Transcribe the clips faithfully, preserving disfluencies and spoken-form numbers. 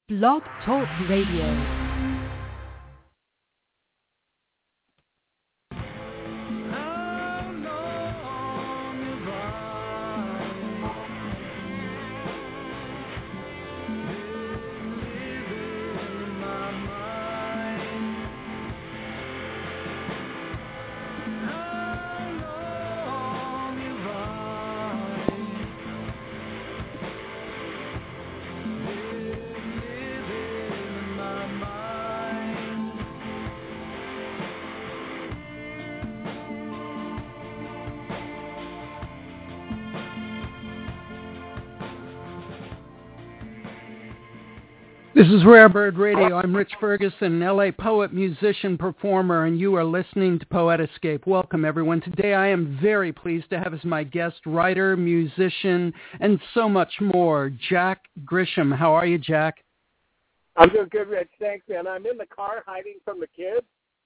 Blog Talk Radio. This is Rare Bird Radio. I'm Rich Ferguson, L A poet, musician, performer, and you are listening to Poet Escape. Welcome, everyone. Today I am very pleased to have as my guest writer, musician, and so much more, Jack Grisham. How are you, Jack? I'm doing good, Rich. Thanks, man. I'm in the car hiding from the kids.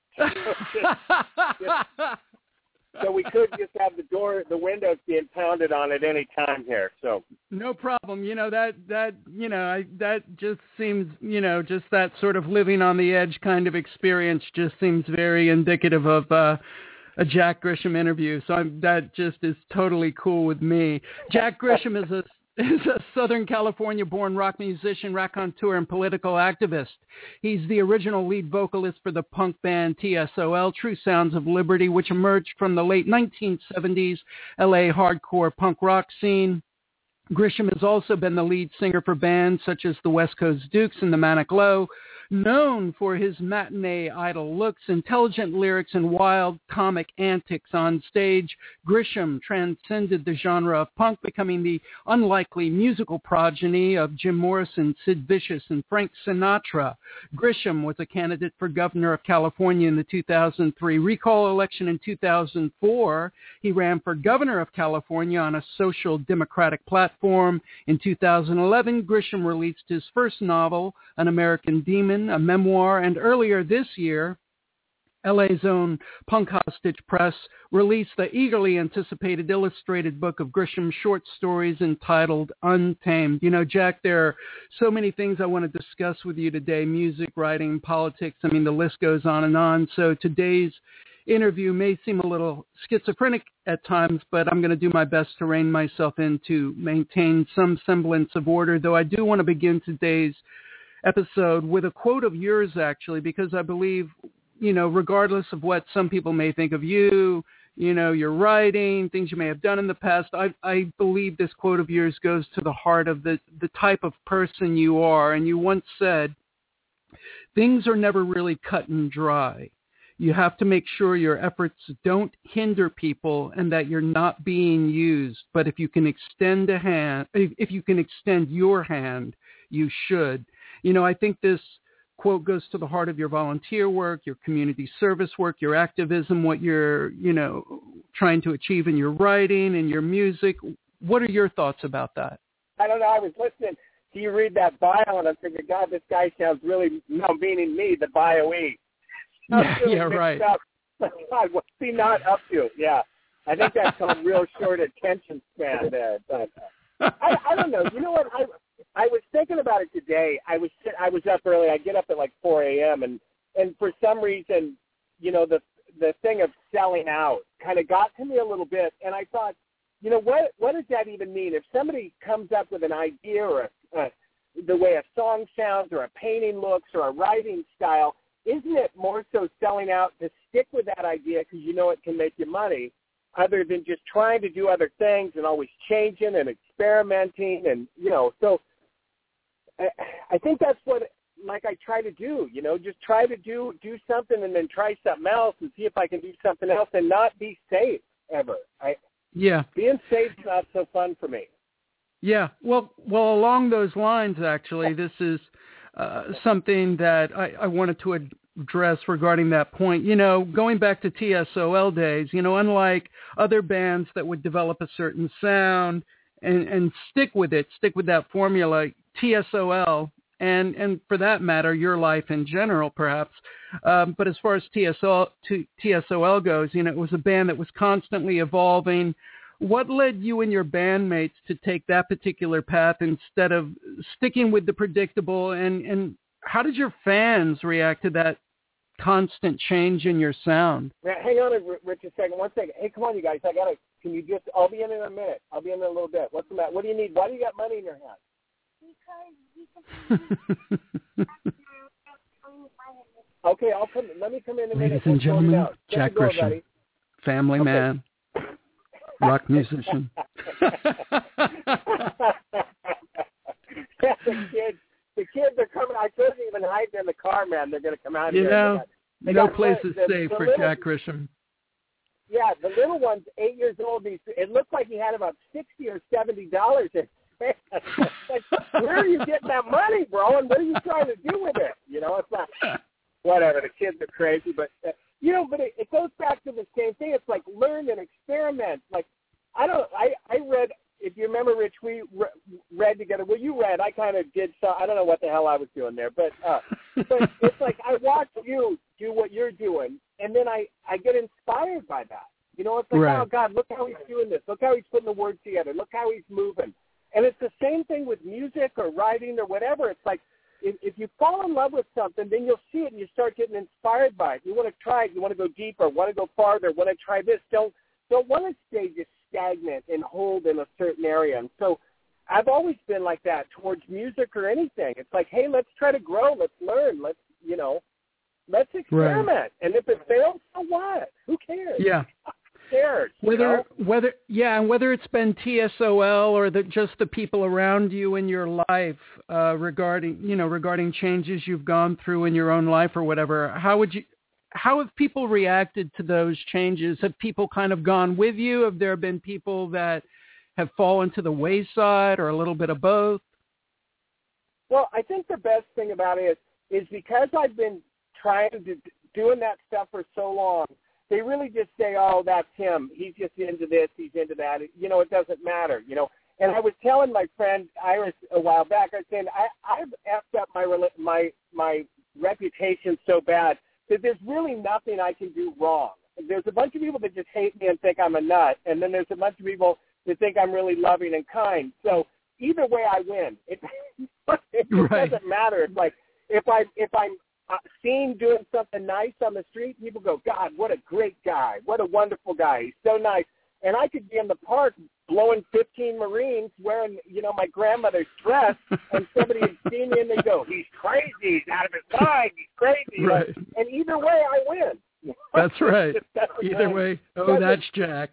So we could just have the door, the windows being pounded on at any time here. So no problem. You know, that, that, you know, I, that just seems, you know, just that sort of living on the edge kind of experience just seems very indicative of uh, a Jack Grisham interview. So I'm, that just is totally cool with me. Jack Grisham is a is a Southern California-born rock musician, raconteur, and political activist. He's the original lead vocalist for the punk band T S O L, True Sounds of Liberty, which emerged from the late nineteen seventies L A hardcore punk rock scene. Grisham has also been the lead singer for bands such as the West Coast Dukes and the Manic Low. Known for his matinee idol looks, intelligent lyrics, and wild comic antics on stage, Grisham transcended the genre of punk, becoming the unlikely musical progeny of Jim Morrison, Sid Vicious, and Frank Sinatra. Grisham was a candidate for governor of California in the two thousand three recall election. In two thousand four, he ran for governor of California on a social democratic platform. In two thousand eleven, Grisham released his first novel, An American Demon, a memoir, and earlier this year, L A's own Punk Hostage Press released the eagerly anticipated illustrated book of Grisham's short stories entitled Untamed. You know, Jack, there are so many things I want to discuss with you today: music, writing, politics. I mean, the list goes on and on. So today's interview may seem a little schizophrenic at times, but I'm going to do my best to rein myself in to maintain some semblance of order, though I do want to begin today's episode with a quote of yours, actually, because I believe, you know, regardless of what some people may think of you, you know, your writing, things you may have done in the past, I, I believe this quote of yours goes to the heart of the, the type of person you are. And you once said, things are never really cut and dry. You have to make sure your efforts don't hinder people and that you're not being used. But if you can extend a hand, if you can extend your hand, you should. You know, I think this quote goes to the heart of your volunteer work, your community service work, your activism, what you're, you know, trying to achieve in your writing and your music. What are your thoughts about that? I don't know. I was listening to you read that bio, and I'm thinking, God, this guy sounds really, no, meaning me, the bio-e. Yeah, really yeah, right. God, what's he not up to? Yeah, I think that's some real short attention span there. But uh, I, I don't know. You know what? I I was thinking about it today. I was I was up early. I get up at like four a.m. and and for some reason, you know, the the thing of selling out kind of got to me a little bit. And I thought, you know, what what does that even mean? If somebody comes up with an idea or a, a, the way a song sounds or a painting looks or a writing style, isn't it more so selling out to stick with that idea because you know it can make you money, other than just trying to do other things and always changing and experimenting and, you know, so I, I think that's what, like, I try to do, you know, just try to do, do something and then try something else and see if I can do something else and not be safe ever. I, yeah. Being safe is not so fun for me. Yeah. Well, well, along those lines, actually, this is uh, something that I, I wanted to address regarding that point. You know, going back to T S O L days, you know, unlike other bands that would develop a certain sound and, and stick with it, stick with that formula, T S O L, and, and for that matter, your life in general, perhaps. Um, but as far as T S O L, T S O L goes, you know, it was a band that was constantly evolving, what led you and your bandmates to take that particular path instead of sticking with the predictable? And, and how did your fans react to that constant change in your sound? Man, hang on, Rich, a second. One second. Hey, come on, you guys. I gotta. Can you just? I'll be in in a minute. I'll be in in a little bit. What's the matter? What do you need? Why do you got money in your hand? Okay, I'll come. Let me come in a minute. Ladies and we'll gentlemen, Jack go, Grisham, buddy. family okay. man, rock musician. Yeah, the kids, the kids are coming. I couldn't even hide in the car, man. They're going to come out you here. know, they no got, place the, is the, safe the for little, Jack Grisham. Yeah, the little one's eight years old. He's, it looks like he had about sixty or seventy dollars in. Like, where are you getting that money, bro? And what are you trying to do with it? You know, it's not whatever. The kids are crazy, but uh, you know, but it, it goes back to the same thing. It's like learn and experiment. Like I don't. I I read. If you remember, Rich, we re- read together. Well, you read. I kind of did. So I don't know what the hell I was doing there, but uh, but it's like I watch you do what you're doing, and then I I get inspired by that. You know, it's like, right. oh God, look how he's doing this. Look how he's putting the words together. Look how he's moving. And it's the same thing with music or writing or whatever. It's like if, if you fall in love with something, then you'll see it and you start getting inspired by it. You want to try it. You want to go deeper. Want to go farther. Want to try this. Don't don't want to stay just stagnant and hold in a certain area. And so I've always been like that towards music or anything. It's like, hey, let's try to grow. Let's learn. Let's, you know, let's experiment. Right. And if it fails, so what? Who cares? Yeah. Cares, whether you know? whether yeah, and whether it's been T S O L or the, just the people around you in your life uh, regarding you know regarding changes you've gone through in your own life or whatever, how would you how have people reacted to those changes? Have people kind of gone with you? Have there been people that have fallen to the wayside or a little bit of both? Well, I think the best thing about it is, is because I've been trying to doing that stuff for so long. They really just say, oh, that's him. He's just into this. He's into that. You know, it doesn't matter, you know. And I was telling my friend Iris a while back, I was saying, I, I've effed up my, my, my reputation so bad that there's really nothing I can do wrong. There's a bunch of people that just hate me and think I'm a nut, and then there's a bunch of people that think I'm really loving and kind. So either way I win. It, it right. doesn't matter. It's like if, I, if I'm Uh, seen doing something nice on the street, people go, God, what a great guy. What a wonderful guy. He's so nice. And I could be in the park blowing fifteen Marines wearing, you know, my grandmother's dress, and somebody would see me and they go, he's crazy. He's out of his mind. He's crazy. Right. And either way, I win. That's right. Either way, oh, that's Jack.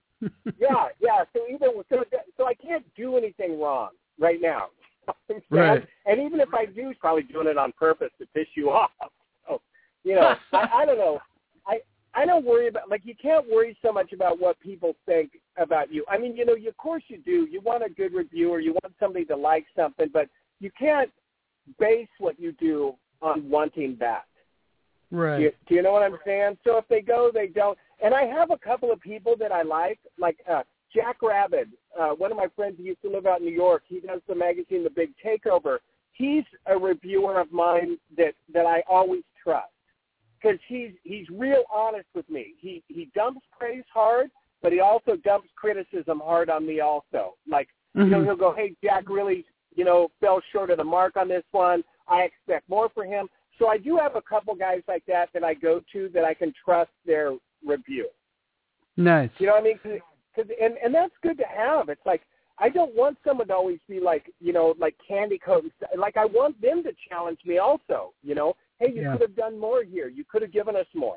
yeah, yeah. So either so, so I can't do anything wrong right now. Right. And even if I do, he's probably doing it on purpose to piss you off. So, you know, I, I don't know. I I don't worry about, like, you can't worry so much about what people think about you. I mean, you know, you, of course you do. You want a good reviewer. You want somebody to like something, but you can't base what you do on wanting that. Right. Do you, do you know what I'm saying? So if they go, they don't. And I have a couple of people that I like, like uh, Jack Rabid, uh, one of my friends who used to live out in New York. He does the magazine The Big Takeover. He's a reviewer of mine that, that I always trust because he's he's real honest with me. He he dumps praise hard, but he also dumps criticism hard on me also. Like, mm-hmm. you know, he'll go, hey, Jack really, you know, fell short of the mark on this one. I expect more for him. So I do have a couple guys like that that I go to that I can trust their review. Nice. You know what I mean? Cause, cause, and, and that's good to have. It's like, I don't want someone to always be like, you know, like candy coat. Like, I want them to challenge me also, you know. Hey, you yeah. could have done more here. You could have given us more.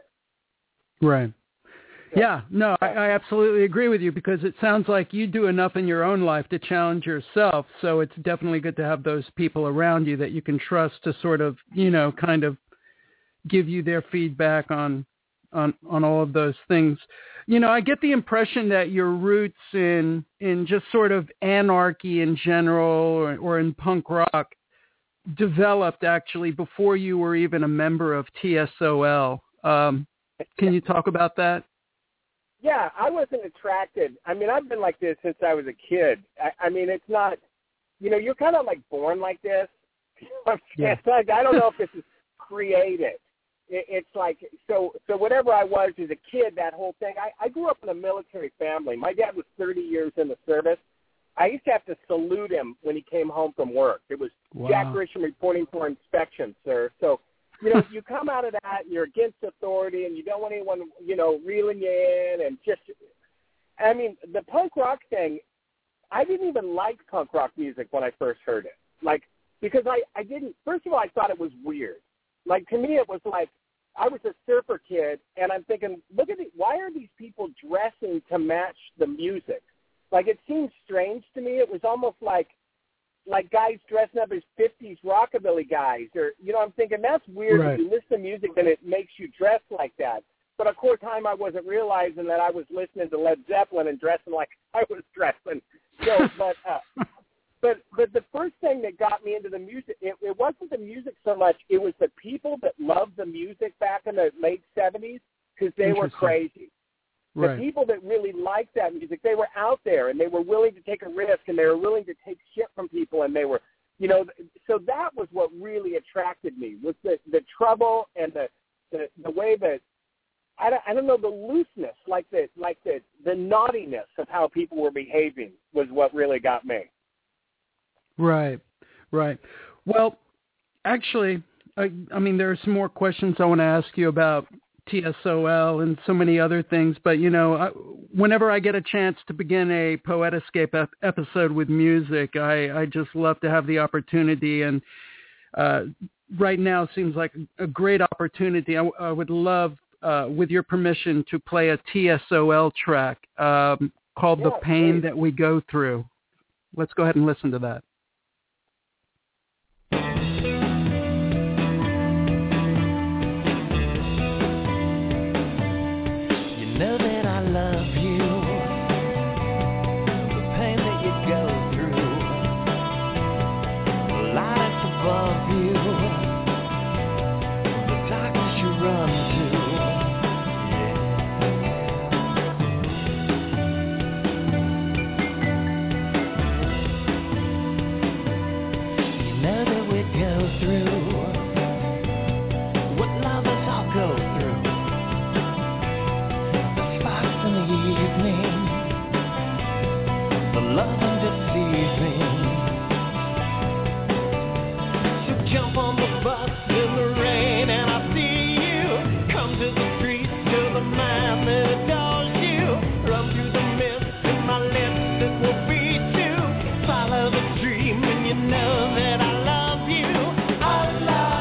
Right. So, yeah, no, I, I absolutely agree with you because it sounds like you do enough in your own life to challenge yourself. So it's definitely good to have those people around you that you can trust to sort of, you know, kind of give you their feedback on, on, on all of those things. You know, I get the impression that your roots in, in just sort of anarchy in general or, or in punk rock developed actually before you were even a member of T S O L. Um, can you talk about that? Yeah, I wasn't attracted. I mean, I've been like this since I was a kid. I, I mean, it's not, you know, you're kind of like born like this. You know what I'm saying? Yeah. Like, I don't know if this is created. it, it's like, so so whatever I was as a kid, that whole thing, I, I grew up in a military family. My dad was thirty years in the service. I used to have to salute him when he came home from work. It was wow. Jack Grisham reporting for inspection, sir. So, you know, you come out of that, and you're against authority, and you don't want anyone, you know, reeling you in, and just, I mean, the punk rock thing, I didn't even like punk rock music when I first heard it. Like, because I, I didn't, first of all, I thought it was weird. Like, to me, it was like, I was a surfer kid, and I'm thinking, look at it, why are these people dressing to match the music? Like, it seemed strange to me. It was almost like like guys dressing up as fifties rockabilly guys. Or, you know, I'm thinking, that's weird. Right. If you listen to music and it makes you dress like that. But, of course, time I wasn't realizing that I was listening to Led Zeppelin and dressing like I was dressing. So, but, uh, but, but the first thing that got me into the music, it, it wasn't the music so much. It was the people that loved the music back in the late seventies because they were crazy. The right. people that really liked that music, they were out there, and they were willing to take a risk, and they were willing to take shit from people, and they were, you know, so that was what really attracted me, was the, the trouble and the, the, the way that, I don't, I don't know, the looseness, like the, like the, the naughtiness of how people were behaving was what really got me. Right, right. Well, actually, I, I mean, there are some more questions I want to ask you about T S O L and so many other things, but you know, I, whenever I get a chance to begin a Poetascape ep- episode with music, I, I just love to have the opportunity, and uh, right now seems like a great opportunity. I, I would love, uh, with your permission, to play a T S O L track um, called yeah, "The Pain great. That We Go Through." Let's go ahead and listen to that. Know that I love you, the pain that you go through, the light that's above you, the darkness you run to. You know that we go through what lovers all go through. Evening, the love and deceiving. So jump on the bus in the rain, and I see you come to the street to the man that adores you. Run through the mist in my lips, it will be to follow the dream, and you know that I love you. I love.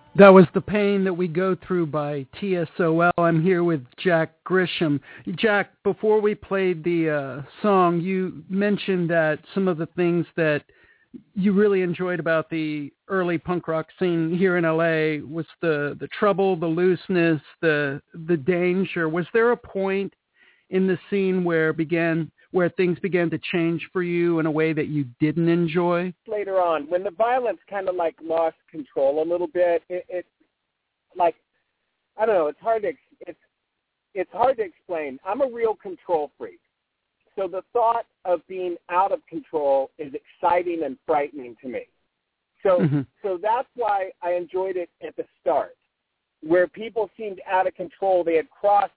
That was The Pain That We Go Through by T S O L. I'm here with Jack Grisham. Jack, before we played the uh, song, you mentioned that some of the things that you really enjoyed about the early punk rock scene here in L A was the, the trouble, the looseness, the the danger. Was there a point in the scene where began where things began to change for you in a way that you didn't enjoy? Later on, when the violence kind of like lost control a little bit, it, it like, I don't know, it's hard to, it's, it's hard to explain. I'm a real control freak. So the thought of being out of control is exciting and frightening to me. So, mm-hmm. so that's why I enjoyed it at the start, where people seemed out of control. They had crossed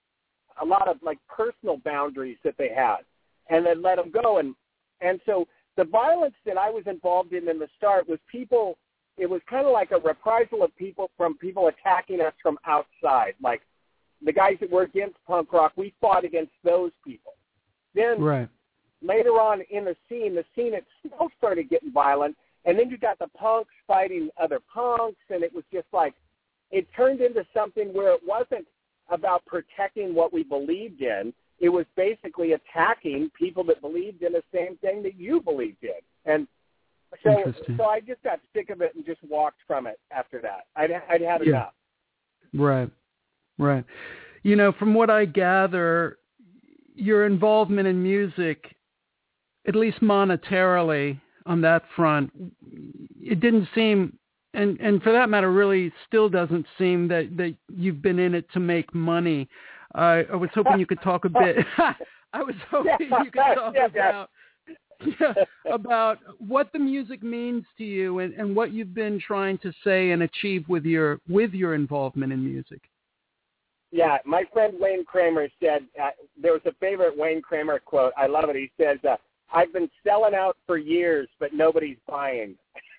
a lot of like personal boundaries that they had, and then let them go. And, and so the violence that I was involved in in the start was people, it was kind of like a reprisal of people from people attacking us from outside. Like the guys that were against punk rock, we fought against those people. Then right. later on in the scene, the scene itself started getting violent, and then you got the punks fighting other punks, and it was just like, it turned into something where it wasn't about protecting what we believed in. It was basically attacking people that believed in the same thing that you believed in. And so so I just got sick of it and just walked from it after that. I'd, I'd had yeah. enough. Right, right. You know, from what I gather, your involvement in music, at least monetarily on that front, it didn't seem... And and for that matter, really still doesn't seem that, that you've been in it to make money. Uh, I was hoping you could talk a bit. I was hoping you could talk yeah, about yeah, about what the music means to you and, and what you've been trying to say and achieve with your with your involvement in music. Yeah, my friend Wayne Kramer said uh, there was a favorite Wayne Kramer quote. I love it. He says, uh, "I've been selling out for years, but nobody's buying."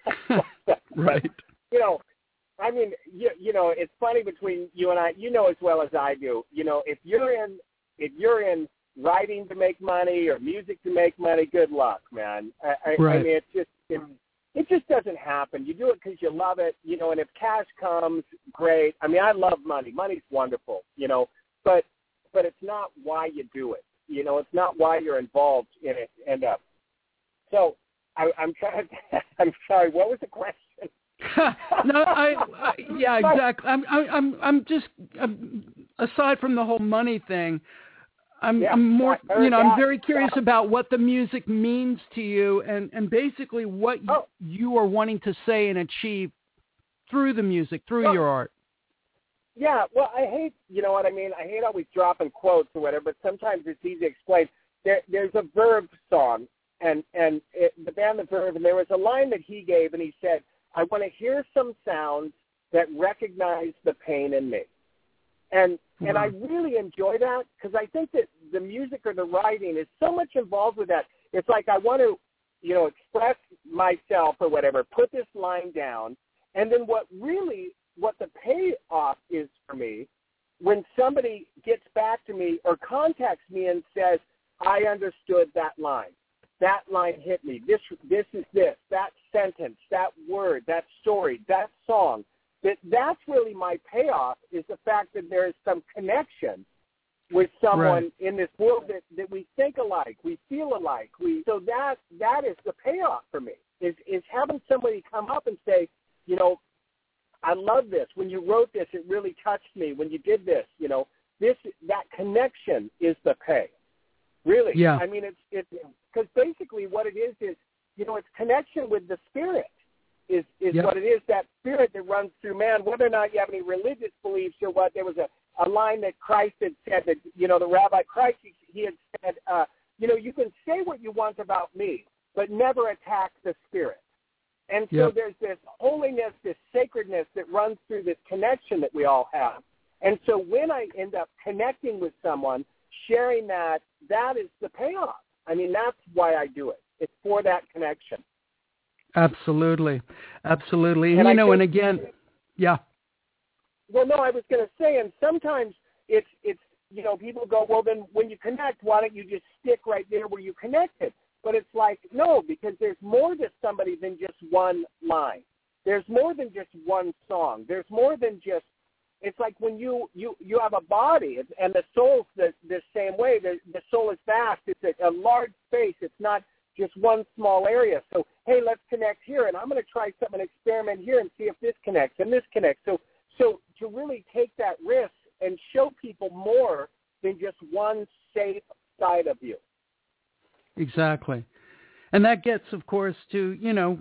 Right. You know, I mean, you, you know, it's funny between you and I. You know as well as I do. You know, if you're in, if you're in writing to make money or music to make money, good luck, man. I, right. I mean, it's just, it, it just doesn't happen. You do it because you love it, you know. And if cash comes, great. I mean, I love money. Money's wonderful, you know. But, but it's not why you do it. You know, it's not why you're involved in it. And uh, so. I, I'm trying. I'm sorry. What was the question? no, I, I yeah, exactly. I'm, I'm, I'm just um, aside from the whole money thing. I'm, yeah, I'm more, you know, I'm very that. curious about what the music means to you, and, and basically what oh. you are wanting to say and achieve through the music, through well, your art. Yeah. Well, I hate, you know what I mean. I hate always dropping quotes or whatever, but sometimes it's easy to explain. There, there's a Verve song. And and it, the band The Verve, and there was a line that he gave, and he said, "I want to hear some sounds that recognize the pain in me." And mm-hmm. and I really enjoy that because I think that the music or the writing is so much involved with that. It's like I want to, you know, express myself or whatever, put this line down, and then what really, what the payoff is for me, when somebody gets back to me or contacts me and says, "I understood that line. That line hit me. This, this is this, that sentence, that word, that story, that song." That that's really my payoff, is the fact that there is some connection with someone right. in this world that, that we think alike, we feel alike. We so that that is the payoff for me, is is having somebody come up and say, you know, "I love this. When you wrote this, it really touched me. When you did this, you know, this that connection is the pay." Really, yeah. I mean, it's it's because basically what it is is, you know, it's connection with the spirit is is yep. what it is. That spirit that runs through man, whether or not you have any religious beliefs or what. There was a, a line that Christ had said that, you know, the Rabbi Christ, he, he had said, uh, you know, you can say what you want about me, but never attack the spirit. And so yep. there's this holiness, this sacredness that runs through this connection that we all have. And so when I end up connecting with someone, sharing that, that is the payoff. I mean, that's why I do it. It's for that connection. Absolutely. Absolutely. And, and you I know, think, and again, yeah. Well, no, I was going to say, and sometimes it's, it's, you know, people go, well, then when you connect, why don't you just stick right there where you connected? But it's like, no, because there's more to somebody than just one line. there's more than just one song. There's more than just, it's like when you, you, you have a body, and the soul's the, the same way. The, the soul is vast. It's a, a large space. It's not just one small area. So, hey, let's connect here, and I'm going to try something, experiment here, and see if this connects and this connects. So, so to really take that risk and show people more than just one safe side of you. Exactly. And that gets, of course, to, you know,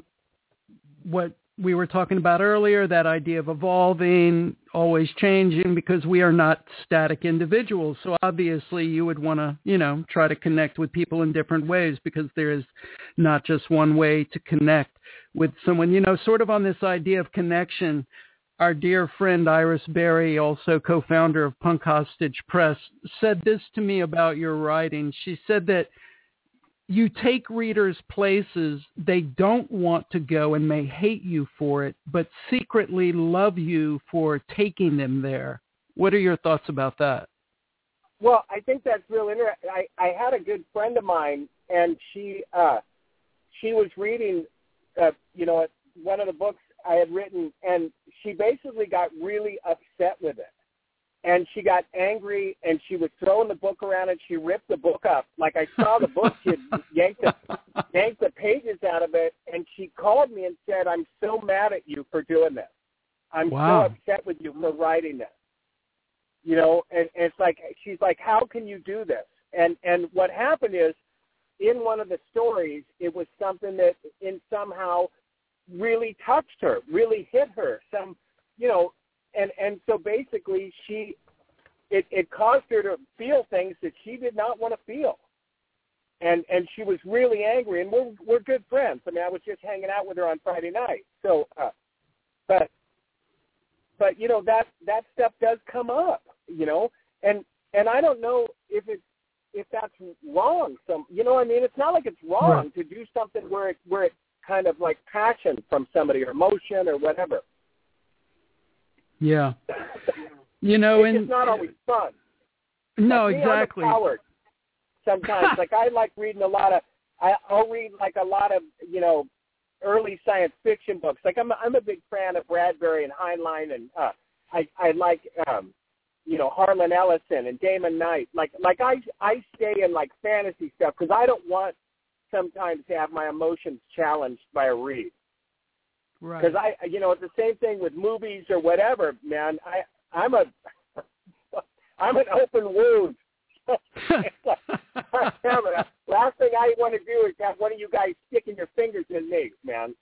what we were talking about earlier, that idea of evolving, always changing, because we are not static individuals. So obviously you would want to, you know, try to connect with people in different ways, because there is not just one way to connect with someone. You know, sort of on this idea of connection, our dear friend Iris Berry, also co-founder of Punk Hostage Press, said this to me about your writing. She said that you take readers places they don't want to go and may hate you for it, but secretly love you for taking them there. What are your thoughts about that? Well, I think that's real interesting. I, I had a good friend of mine, and she uh, she was reading, uh, you know, one of the books I had written, and she basically got really upset with it. And she got angry, and she was throwing the book around, and she ripped the book up. Like, I saw the book, she yanked the, yanked the pages out of it, and she called me and said, I'm so mad at you for doing this. I'm Wow. so upset with you for writing this. You know, and, and it's like, she's like, how can you do this? And and what happened is, in one of the stories, it was something that in somehow really touched her, really hit her. Some, you know, And and so basically, she it, it caused her to feel things that she did not want to feel, and and she was really angry. And we're we're good friends. I mean, I was just hanging out with her on Friday night. So, uh, but but you know that that stuff does come up, you know, and and I don't know if it's if that's wrong. Some you know, I mean, it's not like it's wrong right. to do something where it where it kind of like passion from somebody or emotion or whatever. Yeah. You know, it's and just not always fun. No, like me, exactly. I'm a coward sometimes. Like I like reading a lot of, I, I'll read like a lot of, you know, early science fiction books. Like I'm, a, I'm a big fan of Bradbury and Heinlein, and uh, I, I like, um, you know, Harlan Ellison and Damon Knight. Like, like I, I stay in like fantasy stuff because I don't want sometimes to have my emotions challenged by a read. Right. Because I, you know, it's the same thing with movies or whatever, man. I, I'm a, I'm an open wound. Last thing I want to do is have one of you guys sticking your fingers in me, man.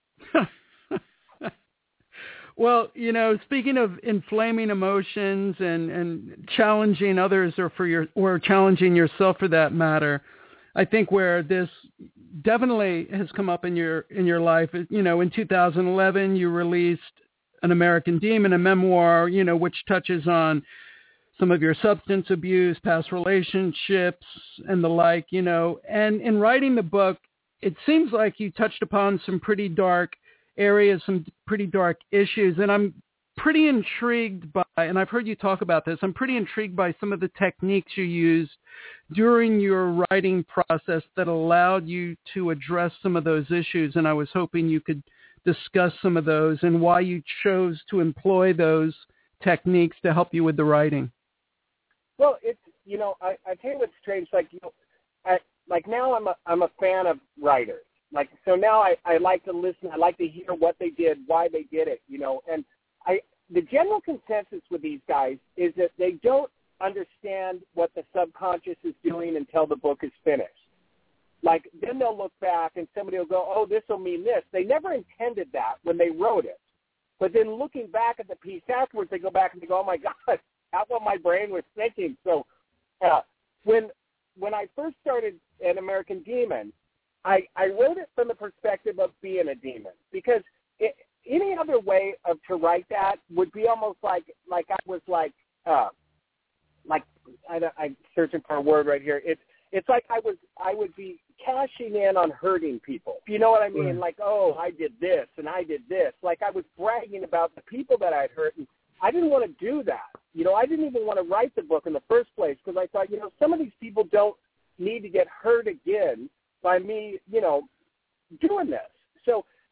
Well, you know, speaking of inflaming emotions and, and challenging others, or for your, or challenging yourself for that matter, I think where this definitely has come up in your in your life, you know, in two thousand eleven you released An American Demon, a memoir, you know, which touches on some of your substance abuse, past relationships, and the like, you know. And in writing the book, it seems like you touched upon some pretty dark areas, some pretty dark issues, and I'm pretty intrigued by, and I've heard you talk about this, I'm pretty intrigued by some of the techniques you used during your writing process that allowed you to address some of those issues, and I was hoping you could discuss some of those and why you chose to employ those techniques to help you with the writing. Well, it's, you know, I, I tell you what's strange, like, you know, I, like now I'm a, I'm a fan of writers. Like, so now I, I like to listen, I like to hear what they did, why they did it, you know, and I, the general consensus with these guys is that they don't understand what the subconscious is doing until the book is finished. Like, then they'll look back and somebody will go, oh, this will mean this. They never intended that when they wrote it. But then looking back at the piece afterwards, they go back and they go, oh, my God, that's what my brain was thinking. So uh, when when I first started An American Demon, I, I wrote it from the perspective of being a demon, because it, any other way of to write that would be almost like like I was like uh, like I, I'm searching for a word right here. It's it's like I was I would be cashing in on hurting people. You know what I mean? Right. Like, oh, I did this and I did this. Like I was bragging about the people that I'd hurt, and I didn't want to do that. You know, I didn't even want to write the book in the first place because I thought, you know, some of these people don't need to get hurt again by me, you know, doing this. So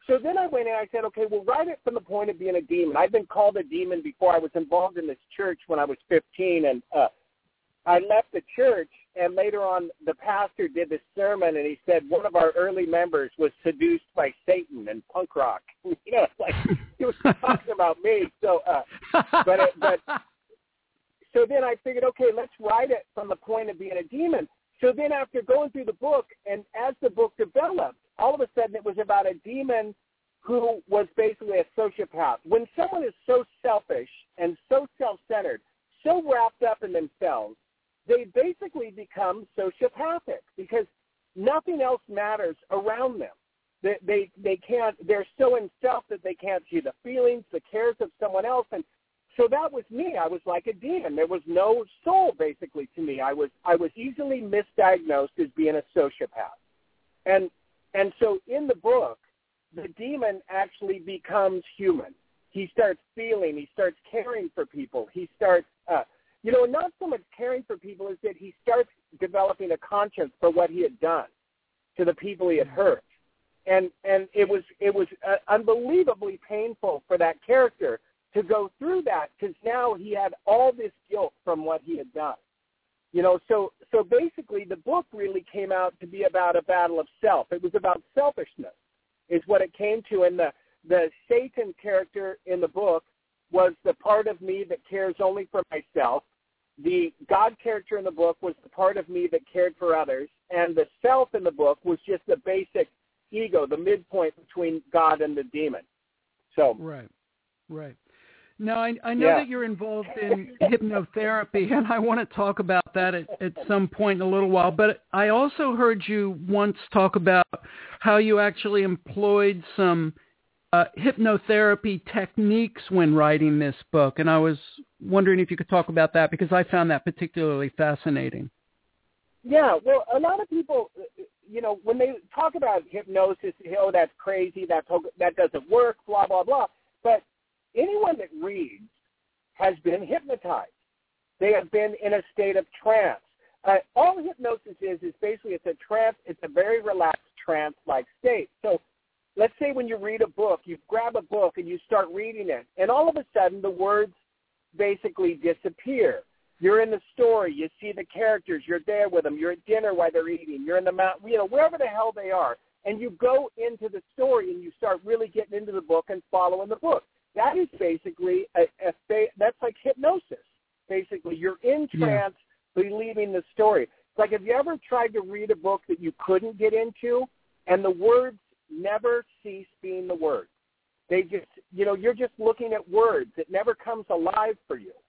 so then I went and I said, okay, well, write it from the point of being a demon. I've been called a demon before. I was involved in this church when I was fifteen, and uh, I left the church, and later on the pastor did this sermon, and he said one of our early members was seduced by Satan and punk rock. You know, like he was talking about me. So, uh, but it, but so then I figured, okay, let's write it from the point of being a demon. So then after going through the book, and as the book developed, all of a sudden it was about a demon who was basically a sociopath. When someone is so selfish and so self-centered, so wrapped up in themselves, they basically become sociopathic because nothing else matters around them. They, they, they can't, they're so in self that they can't see the feelings, the cares of someone else. And so that was me. I was like a demon. There was no soul basically to me. I was, I was easily misdiagnosed as being a sociopath. And, and so in the book, the demon actually becomes human. He starts feeling, he starts caring for people. He starts, uh, you know, not so much caring for people as that he starts developing a conscience for what he had done to the people he had hurt. And and it was it was uh, unbelievably painful for that character to go through that because now he had all this guilt from what he had done. You know, so so basically the book really came out to be about a battle of self. It was about selfishness is what it came to. And the, the Satan character in the book was the part of me that cares only for myself. The God character in the book was the part of me that cared for others. And the self in the book was just the basic ego, the midpoint between God and the demon. So Right, right. Now, I, I know yeah. that you're involved in hypnotherapy, and I want to talk about that at, at some point in a little while. But I also heard you once talk about how you actually employed some uh, hypnotherapy techniques when writing this book. And I was wondering if you could talk about that because I found that particularly fascinating. Yeah, well, a lot of people, you know, when they talk about hypnosis, oh, that's crazy, that's, that doesn't work, blah, blah, blah. But anyone that reads has been hypnotized. They have been in a state of trance. Uh, all hypnosis is is basically it's a trance. It's a very relaxed trance-like state. So let's say when you read a book, you grab a book and you start reading it, and all of a sudden the words basically disappear. You're in the story. You see the characters. You're there with them. You're at dinner while they're eating. You're in the mountain, you know, wherever the hell they are. And you go into the story and you start really getting into the book and following the book. That is basically a, a that's like hypnosis. Basically, you're in trance, yeah. believing the story. It's like, have you ever tried to read a book that you couldn't get into, and the words never cease being the words? They just, you know, you're just looking at words. It never comes alive for you.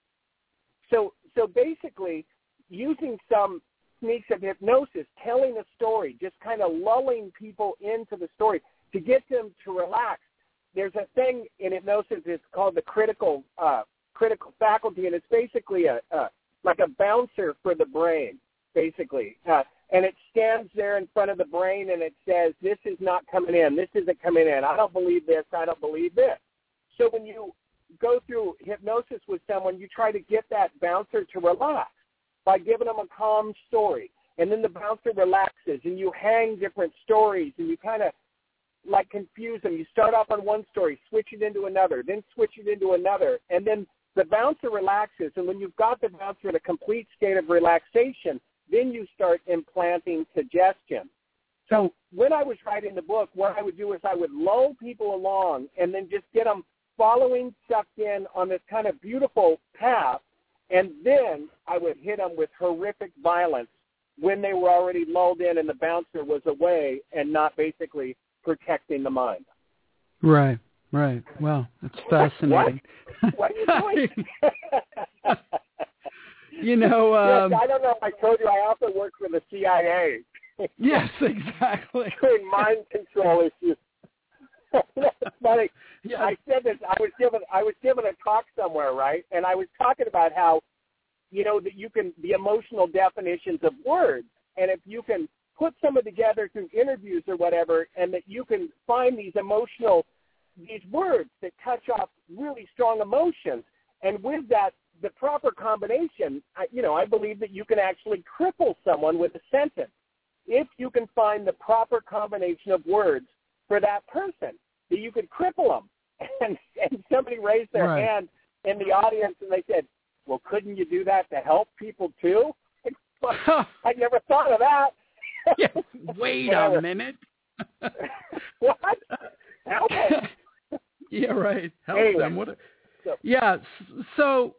So, so basically, using some techniques of hypnosis, telling a story, just kind of lulling people into the story to get them to relax. There's a thing in hypnosis, it's called the critical uh, critical faculty, and it's basically a, a like a bouncer for the brain, basically. Uh, and it stands there in front of the brain, and it says, this is not coming in, this isn't coming in, I don't believe this, I don't believe this. So when you go through hypnosis with someone, you try to get that bouncer to relax by giving them a calm story. And then the bouncer relaxes, and you hang different stories, and you kind of like confuse them. You start off on one story, switch it into another, then switch it into another, and then the bouncer relaxes. And when you've got the bouncer in a complete state of relaxation, then you start implanting suggestion. So when I was writing the book, what I would do is I would lull people along and then just get them following, sucked in on this kind of beautiful path, and then I would hit them with horrific violence when they were already lulled in and the bouncer was away and not basically protecting the mind. Right, right. Wow, that's fascinating. What, what are you doing? You know, um, yes, I don't know if I told you I also work for the C I A. Yes, exactly. Doing mind control issues. That's funny. Yeah. I said this. I was given. I was given a talk somewhere, right? And I was talking about how, you know, that you can the emotional definitions of words, and if you can put some of together through interviews or whatever, and that you can find these emotional, these words that touch off really strong emotions, and with that, the proper combination, I, you know, I believe that you can actually cripple someone with a sentence if you can find the proper combination of words for that person. that you could cripple them. And, and somebody raised their right. hand in the audience, and they said, well, couldn't you do that to help people too? I never thought of that. Yes. Wait a minute. What? Help them. Yeah, right. Help anyway, them. What? A, so, yeah. So,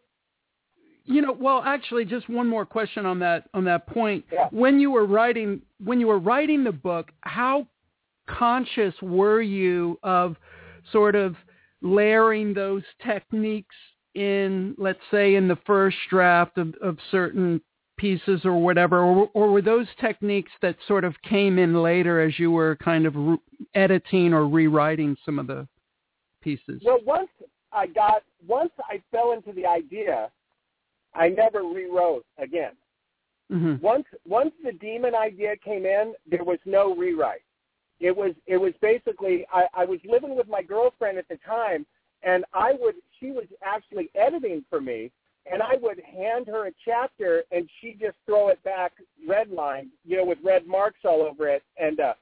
you know, well, actually, just one more question on that on that point. Yeah. When you were writing when you were writing the book, how conscious were you of sort of layering those techniques in, let's say, in the first draft of, of certain pieces or whatever, or, or were those techniques that sort of came in later as you were kind of re- editing or rewriting some of the pieces? Well, once I got, once I fell into the idea, I never rewrote again. Mm-hmm. Once, once the demon idea came in, there was no rewrite. It was, it was basically, I, I was living with my girlfriend at the time, and I would, she was actually editing for me, and I would hand her a chapter, and she'd just throw it back redlined, you know, with red marks all over it, and uh,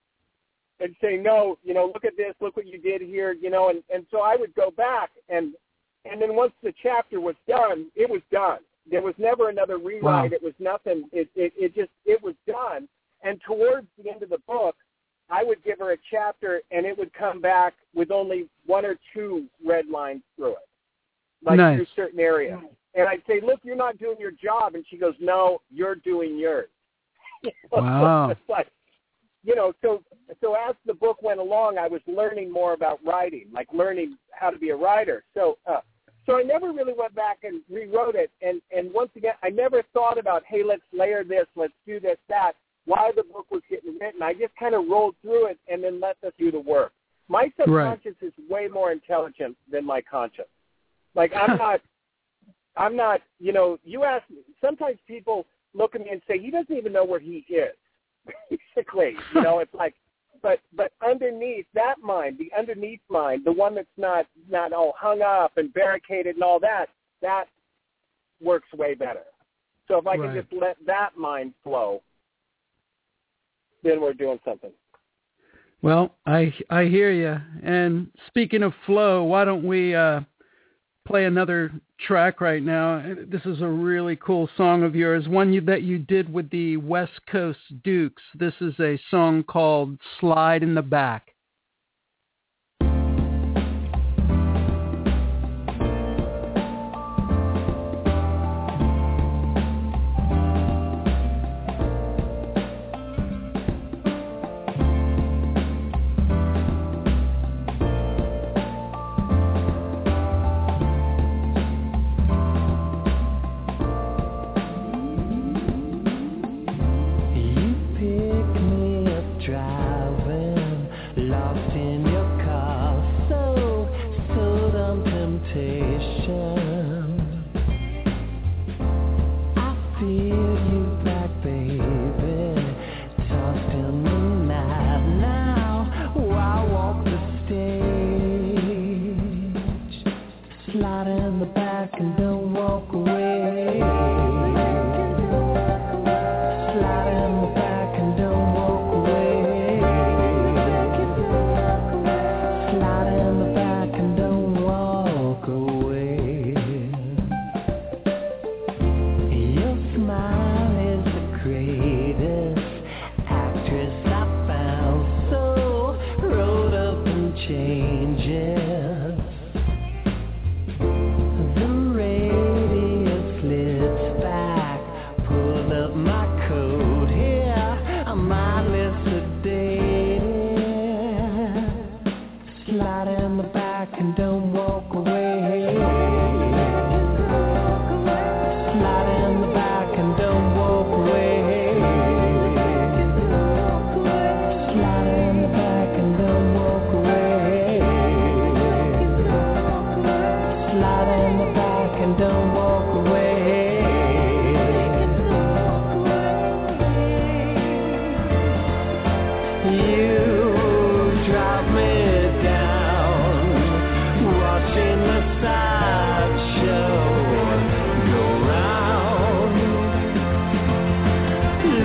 and say, no, you know, look at this, look what you did here, you know, and, and so I would go back, and and then once the chapter was done, it was done. There was never another rewrite. Wow. It was nothing. It, it it just, it was done. And towards the end of the book, I would give her a chapter, and it would come back with only one or two red lines through it, like nice. through certain areas. And I'd say, look, you're not doing your job. And she goes, no, you're doing yours. Wow. It's like, you know, so so as the book went along, I was learning more about writing, like learning how to be a writer. So uh, so I never really went back and rewrote it. And, and once again, I never thought about, hey, let's layer this, let's do this, that, while the book was getting written. I just kind of rolled through it and then let us do the work. My subconscious right. is way more intelligent than my conscious. Like, I'm not, I'm not, you know, you ask me, sometimes people look at me and say, he doesn't even know where he is, basically. You know, it's like, but but underneath that mind, the underneath mind, the one that's not, not all hung up and barricaded and all that, that works way better. So if I right. can just let that mind flow, then we're doing something. Well, I I hear you. And speaking of flow, why don't we uh, play another track right now? This is a really cool song of yours, one you, that you did with the West Coast Dukes. This is a song called Slide in the Back.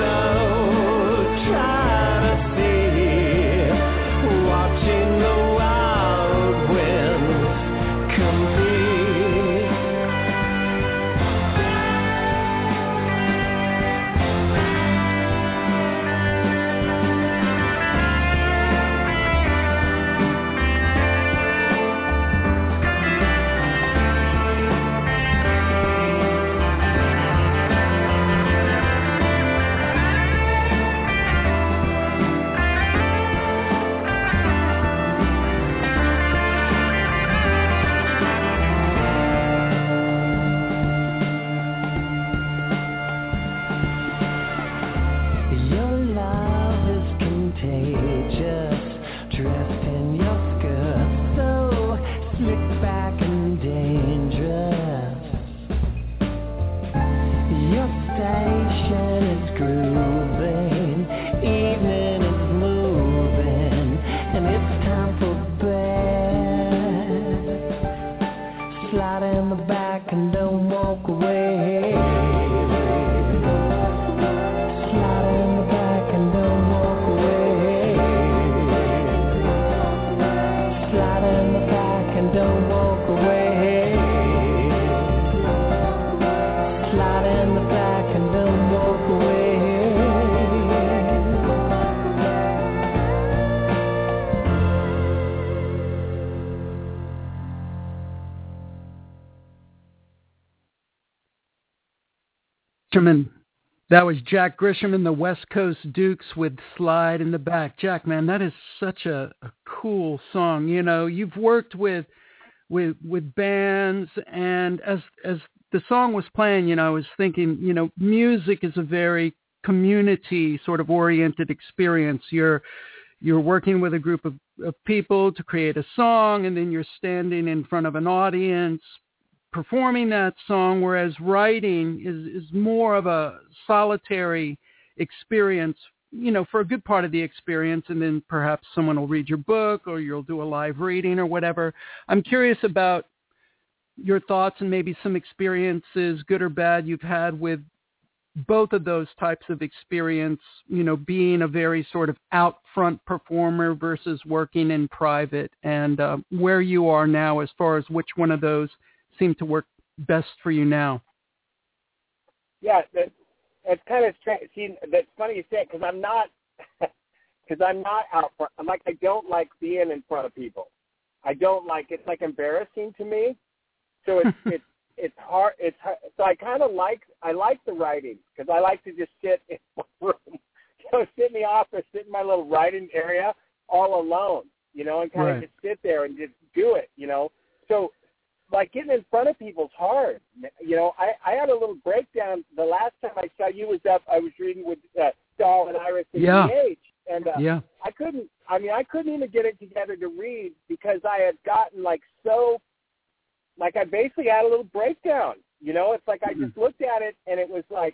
Watching the wild slick back and dangerous. Your station is grooving, evening is moving, and it's time for bed. Slide in the back and don't walk away. Slide in the back and don't walk away. Slide in the back and don't walk away. Slide in the back and don't walk away. That was Jack Grisham and the West Coast Dukes with Slide in the Back. Jack, man, that is such a, a cool song. You know, you've worked with with with bands, and as as the song was playing, you know, I was thinking, you know, music is a very community sort of oriented experience. You're you're working with a group of, of people to create a song, and then you're standing in front of an audience performing that song, whereas writing is, is more of a solitary experience, you know, for a good part of the experience, and then perhaps someone will read your book or you'll do a live reading or whatever. I'm curious about your thoughts and maybe some experiences, good or bad, you've had with both of those types of experience, you know, being a very sort of out front performer versus working in private, and uh, where you are now as far as which one of those seem to work best for you now. Yeah, that, it's kind of strange. See, that's funny you say it, because I'm not, because I'm not out front. I'm like, I don't like being in front of people. I don't like, it's like embarrassing to me. So it's it's it's hard. It's hard. So I kind of like I like the writing, because I like to just sit in my room, you know, sit in the office, sit in my little writing area all alone, you know, and kind of right. just sit there and just do it, you know. So like getting in front of people's hard. You know, I, I had a little breakdown. The last time I saw you was up, I was reading with uh, Dahl and Iris at yeah. the age. And uh, yeah. I couldn't, I mean, I couldn't even get it together to read, because I had gotten like so, like I basically had a little breakdown. You know, it's like I just looked at it and it was like,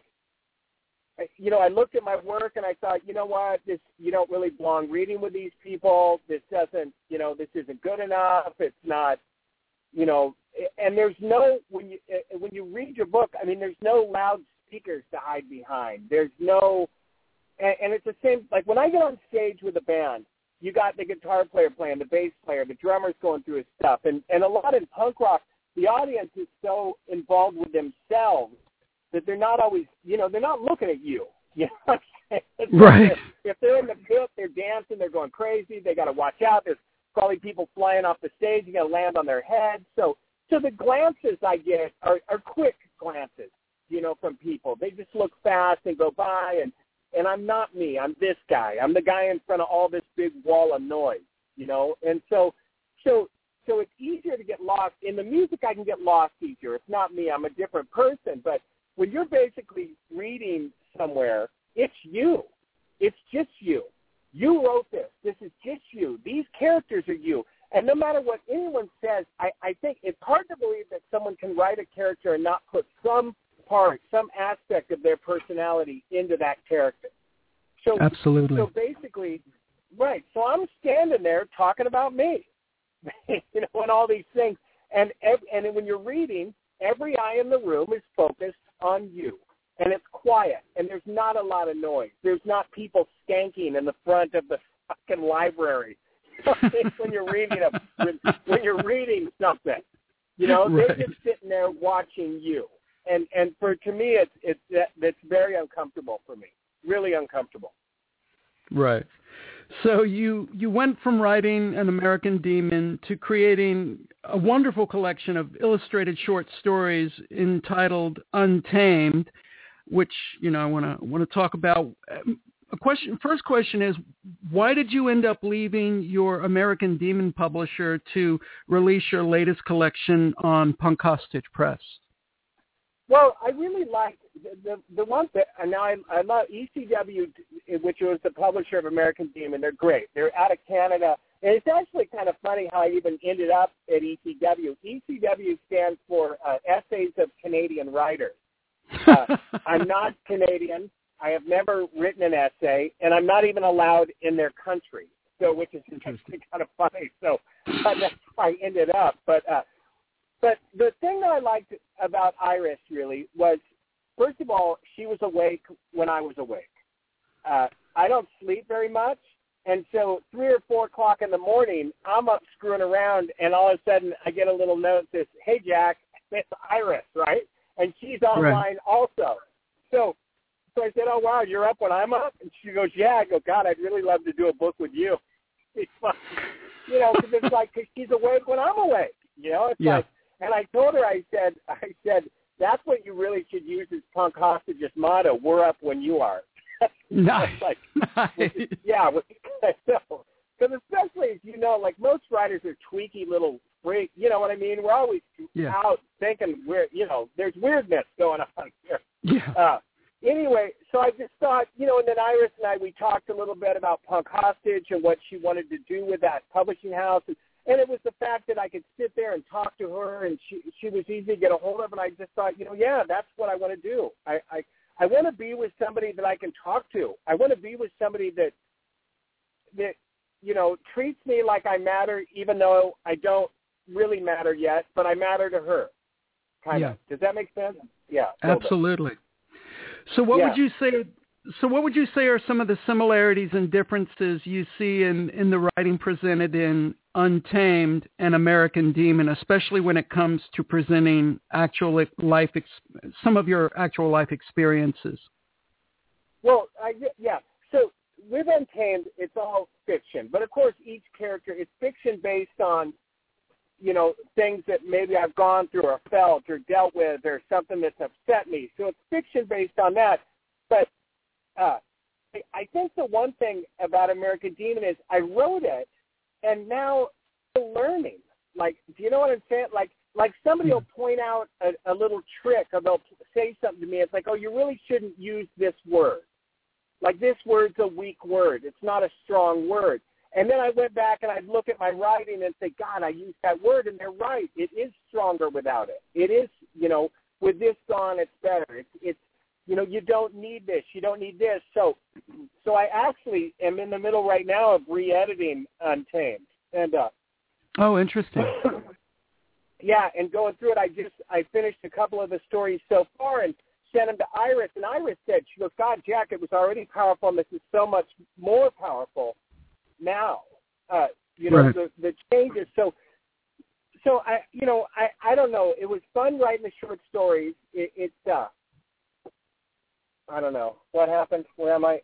you know, I looked at my work and I thought, you know what, this, you don't really belong reading with these people. This doesn't, you know, this isn't good enough. It's not, you know, and there's no, when you when you read your book, I mean, there's no loudspeakers to hide behind. There's no, and, and it's the same, like when I get on stage with a band, you got the guitar player playing, the bass player, the drummer's going through his stuff. And, and a lot in punk rock, the audience is so involved with themselves that they're not always, you know, they're not looking at you. You know what I'm saying? Right. If they're in the pit, they're dancing, they're going crazy, they got to watch out. There's probably people flying off the stage, you got to land on their head. So, so the glances I get are, are quick glances, you know, from people. They just look fast and go by, and, and I'm not me. I'm this guy. I'm the guy in front of all this big wall of noise, you know. And so, so, so it's easier to get lost. In the music, I can get lost easier. It's not me. I'm a different person. But when you're basically reading somewhere, it's you. It's just you. You wrote this. This is just you. These characters are you. And no matter what anyone says, I, I think it's hard to believe that someone can write a character and not put some part, some aspect of their personality into that character. So, Absolutely. So basically, right. So I'm standing there talking about me, you know, and all these things. And and when you're reading, every eye in the room is focused on you. And it's quiet, and there's not a lot of noise. There's not people skanking in the front of the fucking library when you're reading a, when, when you're reading something. You know, right. they're just sitting there watching you. And and for to me, it's it's that's very uncomfortable for me. Really uncomfortable. Right. So you you went from writing An American Demon to creating a wonderful collection of illustrated short stories entitled Untamed, which, you know, I want to want to talk about. A question. First question is, why did you end up leaving your American Demon publisher to release your latest collection on Punk Hostage Press? Well, I really like the, the the one that, and now I, I love E C W, which was the publisher of American Demon. They're great. They're out of Canada. And it's actually kind of funny how I even ended up at E C W. E C W stands for uh, Essays of Canadian Writers. Uh, I'm not Canadian. I have never written an essay, and I'm not even allowed in their country. So, which is actually kind of funny. So uh, that's how I ended up. But uh, but the thing that I liked about Iris really was, first of all, she was awake when I was awake. Uh, I don't sleep very much, and so three or four o'clock in the morning, I'm up screwing around, and all of a sudden I get a little note that says, "Hey Jack, it's Iris," right? And she's online right. also. So. So I said, "Oh, wow, you're up when I'm up?" And she goes, "Yeah." I go, "God, I'd really love to do a book with you." It's like, you know, because it's like, cause she's awake when I'm awake. You know, it's yeah. like, and I told her, I said, I said, that's what you really should use as Punk Hostage's motto: "We're up when you are." Nice. like, nice. Yeah, so, because especially as you know, like most writers are tweaky little freaks. You know what I mean? We're always yeah. out thinking we're, you know, there's weirdness going on here. Yeah. Uh, Anyway, so I just thought, you know, and then Iris and I, we talked a little bit about Punk Hostage and what she wanted to do with that publishing house. And, and it was the fact that I could sit there and talk to her, and she she was easy to get a hold of. And I just thought, you know, yeah, that's what I want to do. I, I, I want to be with somebody that I can talk to. I want to be with somebody that, that, you know, treats me like I matter, even though I don't really matter yet, but I matter to her. Kind yeah. of. Does that make sense? Yeah. Absolutely. So what yeah. would you say? So what would you say are some of the similarities and differences you see in, in the writing presented in Untamed and American Demon, especially when it comes to presenting actual life, ex- some of your actual life experiences? Well, I, yeah. So with Untamed, it's all fiction, but of course each character is fiction based on, you know, things that maybe I've gone through or felt or dealt with or something that's upset me. So it's fiction based on that. But uh, I think the one thing about American Demon is I wrote it, and now I'm learning. Like, do you know what I'm saying? Like, like somebody will point out a, a little trick, or they'll say something to me. It's like, oh, you really shouldn't use this word. Like, this word's a weak word. It's not a strong word. And then I went back and I'd look at my writing and say, God, I used that word, and they're right. It is stronger without it. It is, you know, with this gone, it's better. It's, it's, you know, you don't need this. You don't need this. So, so I actually am in the middle right now of re-editing Untamed. And uh, oh, interesting. yeah, and going through it, I just I finished a couple of the stories so far and sent them to Iris. And Iris said, she goes, God, Jack, it was already powerful, and this is so much more powerful now, uh, you know, right. the, the changes. So, so I, you know, I, I don't know. It was fun writing the short stories. It, it's, uh, I don't know what happened. Where am I?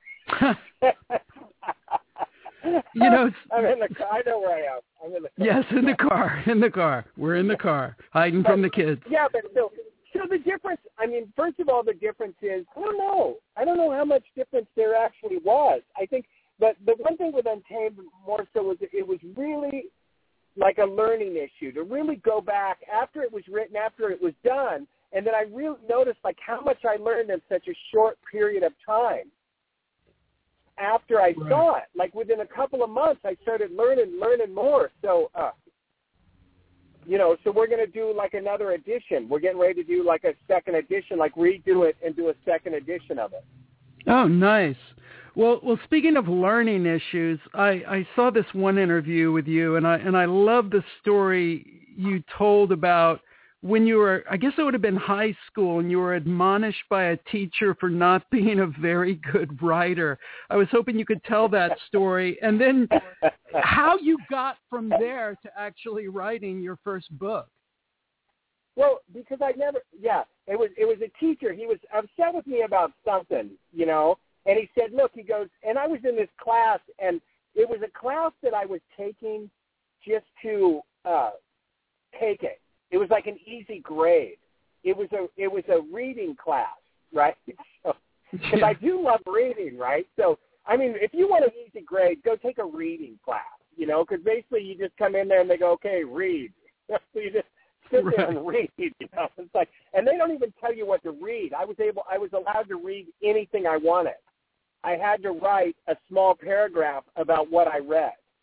you know, I'm in the car. I know where I am. I'm in the car. Yes, in the car. In the car. We're in the car, hiding but, from the kids. Yeah, but so, so the difference. I mean, first of all, the difference is I don't know. I don't know how much difference there actually was. I think. But the one thing with Untamed more so was it was really like a learning issue to really go back after it was written, after it was done, and then I really noticed like how much I learned in such a short period of time after I right. saw it. Like within a couple of months, I started learning, learning more. So, uh, you know, so we're going to do like another edition. We're getting ready to do like a second edition, like redo it and do a second edition of it. Oh, nice. Well, well. Speaking of learning issues, I, I saw this one interview with you, and I and I love the story you told about when you were, I guess it would have been high school, and you were admonished by a teacher for not being a very good writer. I was hoping you could tell that story, and then how you got from there to actually writing your first book. Well, because I never, yeah, it was it was a teacher. He was upset with me about something, you know. And he said, look, he goes, and I was in this class, and it was a class that I was taking just to uh, take it. It was like an easy grade. It was a it was a reading class, right? Because so, I do love reading, right? So, I mean, if you want an easy grade, go take a reading class, you know, because basically you just come in there and they go, okay, read. So you just sit there right. and read, you know. It's like, and they don't even tell you what to read. I was able, I was allowed to read anything I wanted. I had to write a small paragraph about what I read.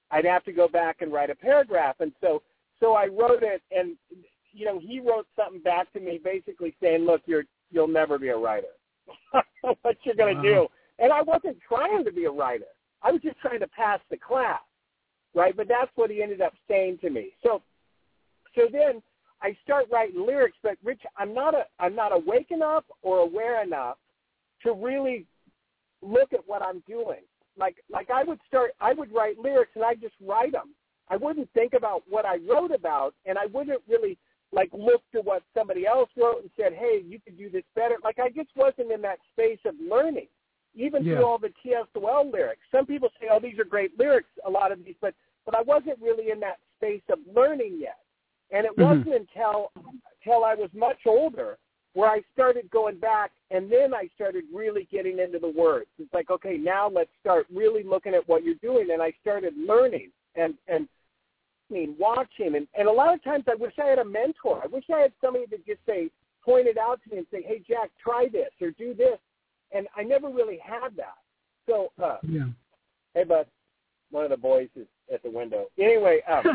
I'd have to go back and write a paragraph. And so, so I wrote it, and, you know, he wrote something back to me basically saying, look, you're, you'll never be a writer. What you're going to wow. do. And I wasn't trying to be a writer. I was just trying to pass the class, right? But that's what he ended up saying to me. So, so then I start writing lyrics, but Rich, I'm not a, I'm not awake enough or aware enough to really look at what I'm doing. Like, like I would start, I would write lyrics and I just write them. I wouldn't think about what I wrote about, and I wouldn't really like look to what somebody else wrote and said, hey, you could do this better. Like I just wasn't in that space of learning, even yeah. through all the T S O L lyrics. Some people say, oh, these are great lyrics, a lot of these, but, but I wasn't really in that space of learning yet. And it Mm-hmm. wasn't until, until I was much older where I started going back, and then I started really getting into the words. It's like, okay, now let's start really looking at what you're doing. And I started learning and, and I mean, watching. And, and a lot of times I wish I had a mentor. I wish I had somebody to just say, point it out to me and say, hey, Jack, try this or do this. And I never really had that. So, uh, yeah. hey, bud, one of the boys is at the window. Anyway, um,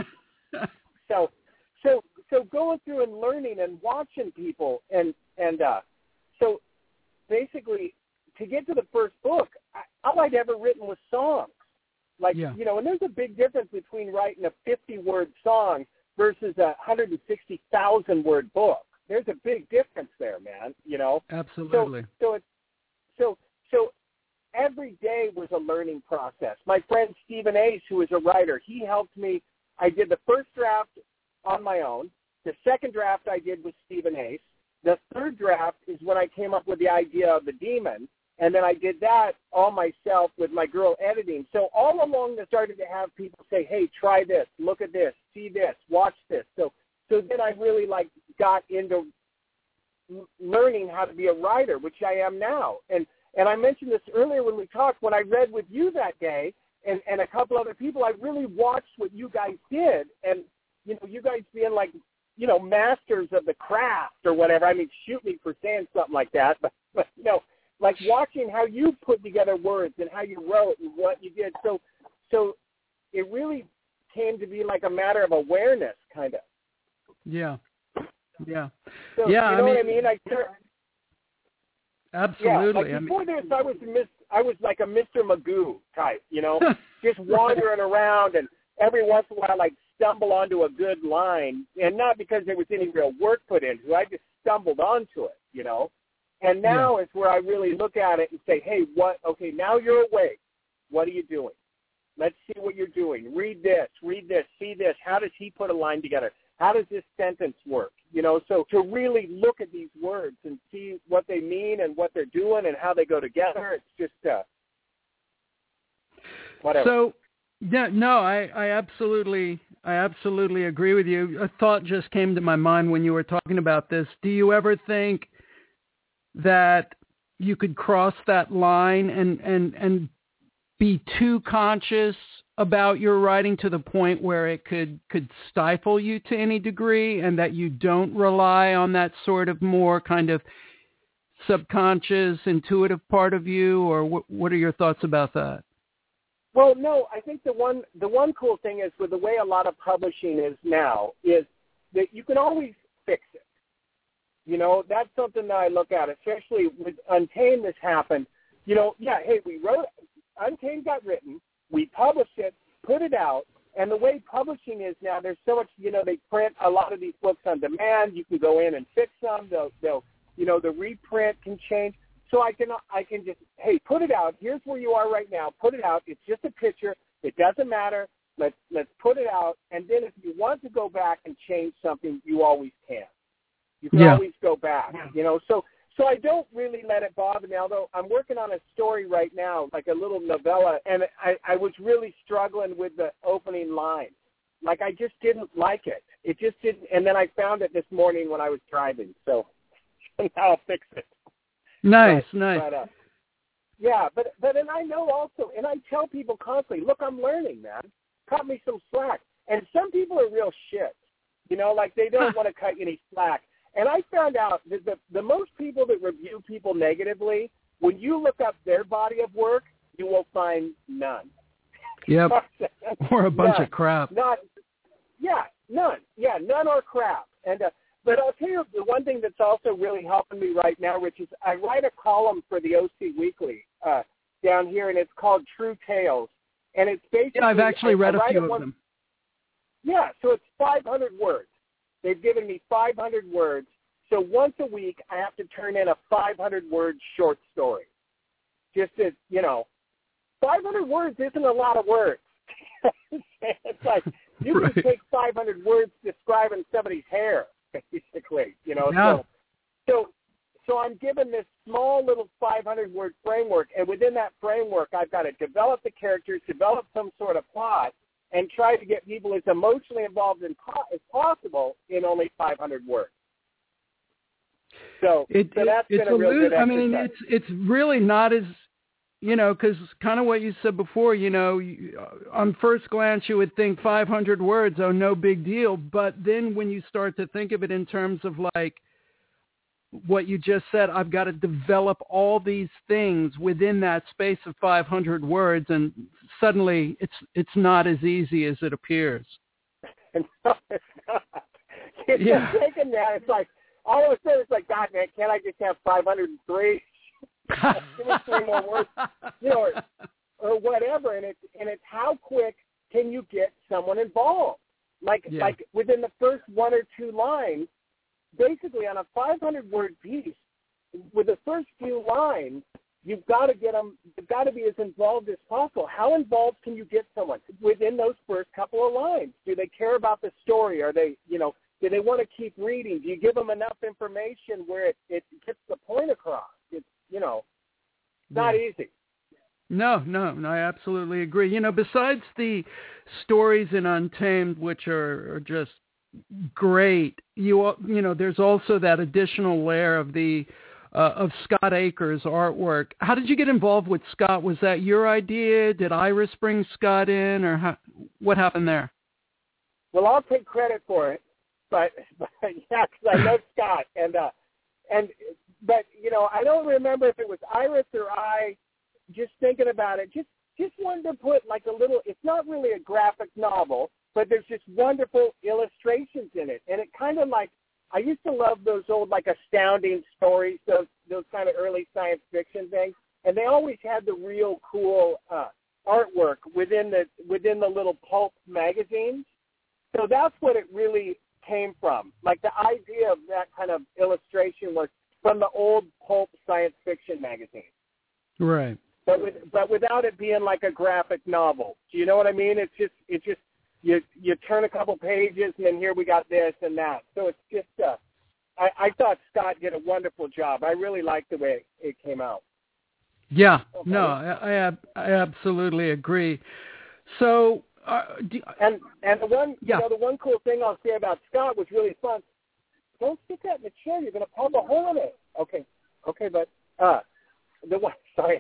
so, so, so going through and learning and watching people, and and uh, so basically to get to the first book, I, all I'd ever written was songs, like yeah. you know. And there's a big difference between writing a fifty-word song versus a one hundred sixty thousand word book. There's a big difference there, man. You know. Absolutely. So, so it's so so. Every day was a learning process. My friend Stephen Ace, who is a writer, he helped me. I did the first draft on my own. The second draft I did with Stephen Ace. The third draft is when I came up with the idea of the demon, and then I did that all myself with my girl editing. So all along I started to have people say, hey, try this, look at this, see this, watch this. So so then I really like got into learning how to be a writer, which I am now. And And I mentioned this earlier when we talked, when I read with you that day and, and a couple other people, I really watched what you guys did. And, you know, you guys being like, you know, masters of the craft or whatever. I mean, shoot me for saying something like that. But, but you know, like watching how you put together words and how you wrote and what you did. So, so it really came to be like a matter of awareness, kind of. Yeah. Yeah. So, yeah. you know I mean, what I mean? I absolutely. Yeah, like I before mean, this, I was mis- I was like a Mister Magoo type, you know, just wandering around, and every once in a while, I'd stumble onto a good line, and not because there was any real work put into it. I just stumbled onto it, you know. And now yeah. is where I really look at it and say, hey, what? Okay, now you're awake. What are you doing? Let's see what you're doing. Read this. Read this. See this. How does he put a line together? How does this sentence work? You know, so to really look at these words and see what they mean and what they're doing and how they go together, it's just uh, whatever. So, yeah, no, I, I absolutely, I absolutely agree with you. A thought just came to my mind when you were talking about this. Do you ever think that you could cross that line and, and, and be too conscious about your writing to the point where it could, could stifle you to any degree, and that you don't rely on that sort of more kind of subconscious, intuitive part of you? Or what, what are your thoughts about that? Well, no, I think the one the one cool thing is with the way a lot of publishing is now is that you can always fix it. You know, that's something that I look at, especially with Untamed. This happened. You know, yeah, hey, we wrote Untamed got written. We published it, put it out, and the way publishing is now, there's so much, you know, they print a lot of these books on demand. You can go in and fix them. They'll, they'll, you know, the reprint can change. So I can, I can just, hey, put it out. Here's where you are right now. Put it out. It's just a picture. It doesn't matter. Let's, let's put it out. And then if you want to go back and change something, you always can. You can yeah. always go back, you know. So, so I don't really let it bother me, although I'm working on a story right now, like a little novella, and I, I was really struggling with the opening line. Like, I just didn't like it. It just didn't, and then I found it this morning when I was driving, so now I'll fix it. Nice, but, nice. But, uh, yeah, but, but and I know also, and I tell people constantly, look, I'm learning, man. Cut me some slack. And some people are real shit, you know, like they don't want to cut you any slack. And I found out that the, the most people that review people negatively, when you look up their body of work, you will find none. Yep. Or a bunch none, of crap. Not, yeah, none. Yeah, none or crap. And uh, but I'll tell you the one thing that's also really helping me right now, Rich, is I write a column for the O C Weekly uh, down here, and it's called True Tales. And it's basically yeah, I've actually I, read I a few of one, them. Yeah, so it's five hundred words. They've given me five hundred words. So once a week, I have to turn in a five hundred word short story. Just to, you know, five hundred words isn't a lot of words. It's like you right. can take five hundred words describing somebody's hair, basically. You know, yeah. so so so I'm given this small little five hundred word framework, and within that framework, I've got to develop the characters, develop some sort of plot, and try to get people as emotionally involved in po- as possible in only five hundred words. So, it, so that's it, been a real lo- good exercise. I mean, it's it's really not as, you know, because kind of what you said before, you know, you, on first glance you would think five hundred words, oh, no big deal. But then when you start to think of it in terms of like what you just said, I've got to develop all these things within that space of five hundred words, and suddenly it's it's not as easy as it appears. No, it's not. It's yeah. taking that. It's like, all of a sudden it's like, God, man, can't I just have five hundred three? Give me three more words, you know, or, or whatever. And it's and it's how quick can you get someone involved? Like yeah. like within the first one or two lines, basically on a five hundred word piece, with the first few lines, you've got to get them. You've got to be as involved as possible. How involved can you get someone within those first couple of lines? Do they care about the story? Are they, you know, do they want to keep reading? Do you give them enough information where it, it gets the point across? It's, you know, it's not yeah. easy. No, no, no, I absolutely agree. You know, besides the stories in Untamed, which are, are just great, you you know, there's also that additional layer of the uh, of Scott Akers' artwork. How did you get involved with Scott? Was that your idea? Did Iris bring Scott in, or how, what happened there? Well, I'll take credit for it, but, but yeah, because I know Scott, and uh, and but you know, I don't remember if it was Iris or I. Just thinking about it, just just wanted to put like a little. It's not really a graphic novel, but there's just wonderful illustrations in it, and it kind of like I used to love those old like Astounding stories, those those kind of early science fiction things, and they always had the real cool uh, artwork within the within the little pulp magazines. So that's what it really came from. Like the idea of that kind of illustration was from the old pulp science fiction magazines. Right. But with, but without it being like a graphic novel. Do you know what I mean? It's just it's just you you turn a couple pages and then here we got this and that. So it's just uh, I, I thought Scott did a wonderful job. I really liked the way it came out. Yeah. Okay. No, I, I I absolutely agree. So uh, do, and and the one yeah. you know the one cool thing I'll say about Scott was really fun. Don't stick that in the chair. You're going to pop a hole in it. Okay. Okay, but uh, the one sorry.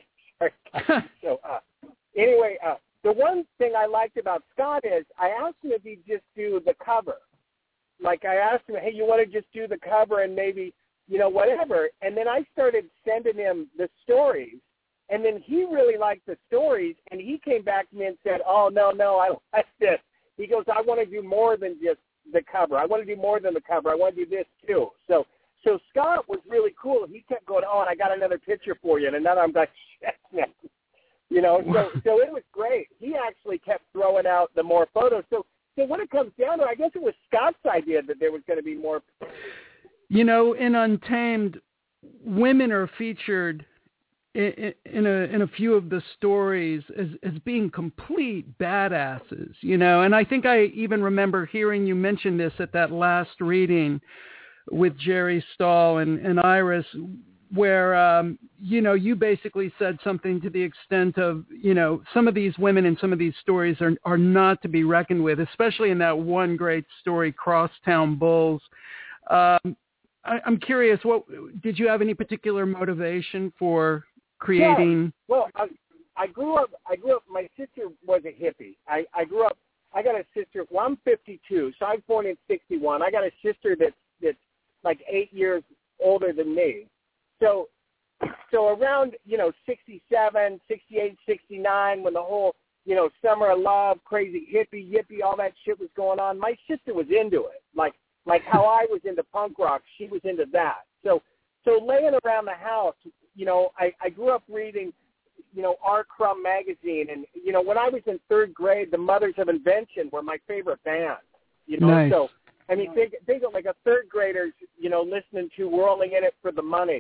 so uh, anyway, uh, the one thing I liked about Scott is I asked him if he'd just do the cover. Like I asked him, hey, you want to just do the cover and maybe, you know, whatever. And then I started sending him the stories. And then he really liked the stories. And he came back to me and said, oh, no, no, I like this. He goes, I want to do more than just the cover. I want to do more than the cover. I want to do this too. So So Scott was really cool. He kept going, oh, and I got another picture for you. And another, I'm like, shit, you know, so, so it was great. He actually kept throwing out the more photos. So, so when it comes down to it, I guess it was Scott's idea that there was going to be more. You know, in Untamed, women are featured in, in a in a few of the stories as, as being complete badasses, you know. And I think I even remember hearing you mention this at that last reading with Jerry Stahl and, and Iris, where, um, you know, you basically said something to the extent of, you know, some of these women in some of these stories are, are not to be reckoned with, especially in that one great story, Crosstown Bulls. Um, I, I'm curious, what did you have any particular motivation for creating? Yeah. Well, I, I grew up, I grew up, my sister was a hippie. I, I grew up, I got a sister, well, I'm fifty-two, so I was born in sixty-one. I got a sister that's, that's like eight years older than me. So, so around, you know, sixty-seven, sixty-eight, sixty-nine, when the whole you know, Summer of Love, Crazy Hippie, Yippie, all that shit was going on. My sister was into it. Like, like how I was into punk rock, she was into that. So, so laying around the house, you know, I, I grew up reading, you know, R. Crumb magazine. And, you know, when I was in third grade, the Mothers of Invention were my favorite band, you know. Nice. So, I mean, think, think of like a third grader's, you know, listening to We're Only In It for the Money.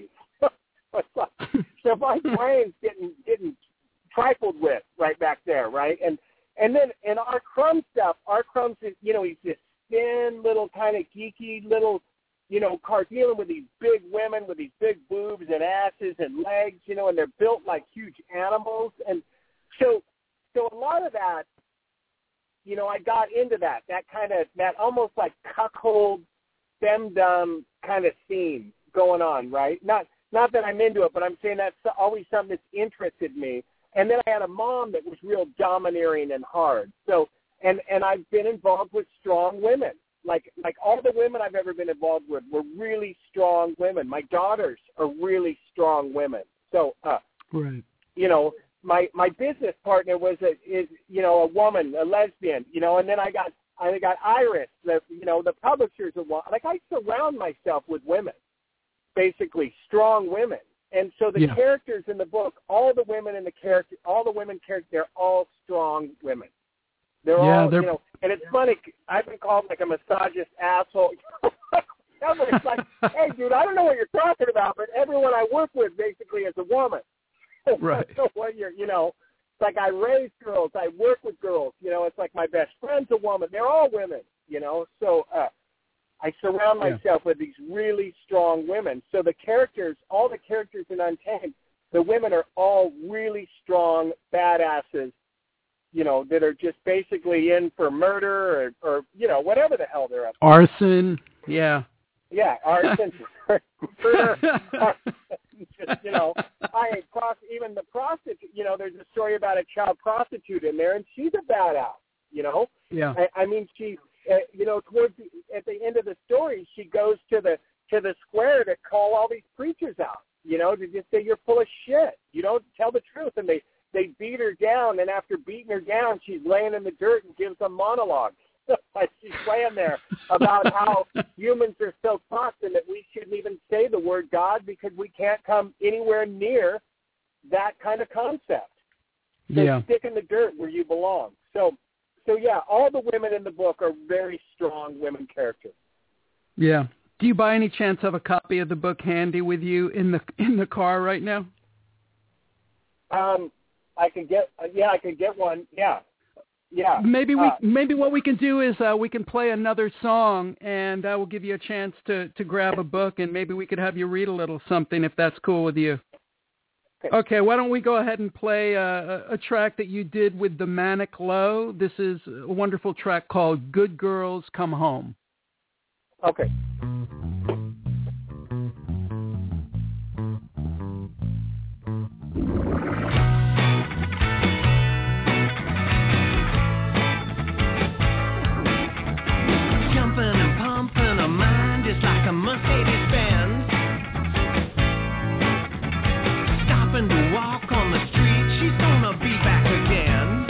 So my brain's getting, getting trifled with right back there, right? And and then in R. Crumb stuff, R. Crumb's, you know, he's this thin little kind of geeky little, you know, car dealing with these big women with these big boobs and asses and legs, you know, and they're built like huge animals. And so, so a lot of that, you know, I got into that, that kind of, that almost like cuckold, femdom kind of scene going on, right? Not, not that I'm into it, but I'm saying that's always something that's interested me. And then I had a mom that was real domineering and hard. So, and, and I've been involved with strong women. Like, like all the women I've ever been involved with were really strong women. My daughters are really strong women. So, uh, right. you know, my, my business partner was a, is, you know, a woman, a lesbian, you know, and then I got, I got Iris, the, you know, the publisher's a woman. Like, I surround myself with women, basically strong women. And so the yeah. characters in the book, all the women in the character, all the women characters, they're all strong women. They're yeah, all, they're... you know, and it's funny. I've been called like a misogynist asshole. It's like, hey, dude, I don't know what you're talking about, but everyone I work with basically is a woman. Right. So what you're, you know, it's like I raise girls, I work with girls. You know, it's like my best friend's a woman. They're all women. You know, so. uh I surround myself yeah. with these really strong women. So the characters, all the characters in Untamed, the women are all really strong badasses, you know, that are just basically in for murder or, or you know, whatever the hell they're up to. Arson, yeah. Yeah, arson, murder, just, you know, I cross, even the prostitute, you know, there's a story about a child prostitute in there, and she's a badass, you know. Yeah. I, I mean, she... Uh, you know, towards the, at the end of the story, she goes to the to the square to call all these preachers out. You know, to just say you're full of shit. You don't tell the truth, and they they beat her down. And after beating her down, she's laying in the dirt and gives a monologue. Like she's laying there about how humans are so fucked and that we shouldn't even say the word God because we can't come anywhere near that kind of concept. So yeah. stick in the dirt where you belong. So. So, yeah, all the women in the book are very strong women characters. Yeah. Do you by any chance have a copy of the book handy with you in the in the car right now? Um, I could get, uh, yeah, I could get one. Yeah. Yeah. Maybe we uh, maybe what we can do is uh, we can play another song, and that will give you a chance to, to grab a book, and maybe we could have you read a little something if that's cool with you. Okay, why don't we go ahead and play uh, a track that you did with the Manic Low. This is a wonderful track called Good Girls Come Home. Okay. Jumping and pumping a mind just like a Mercedes Benz. To walk on the street, she's gonna be back again.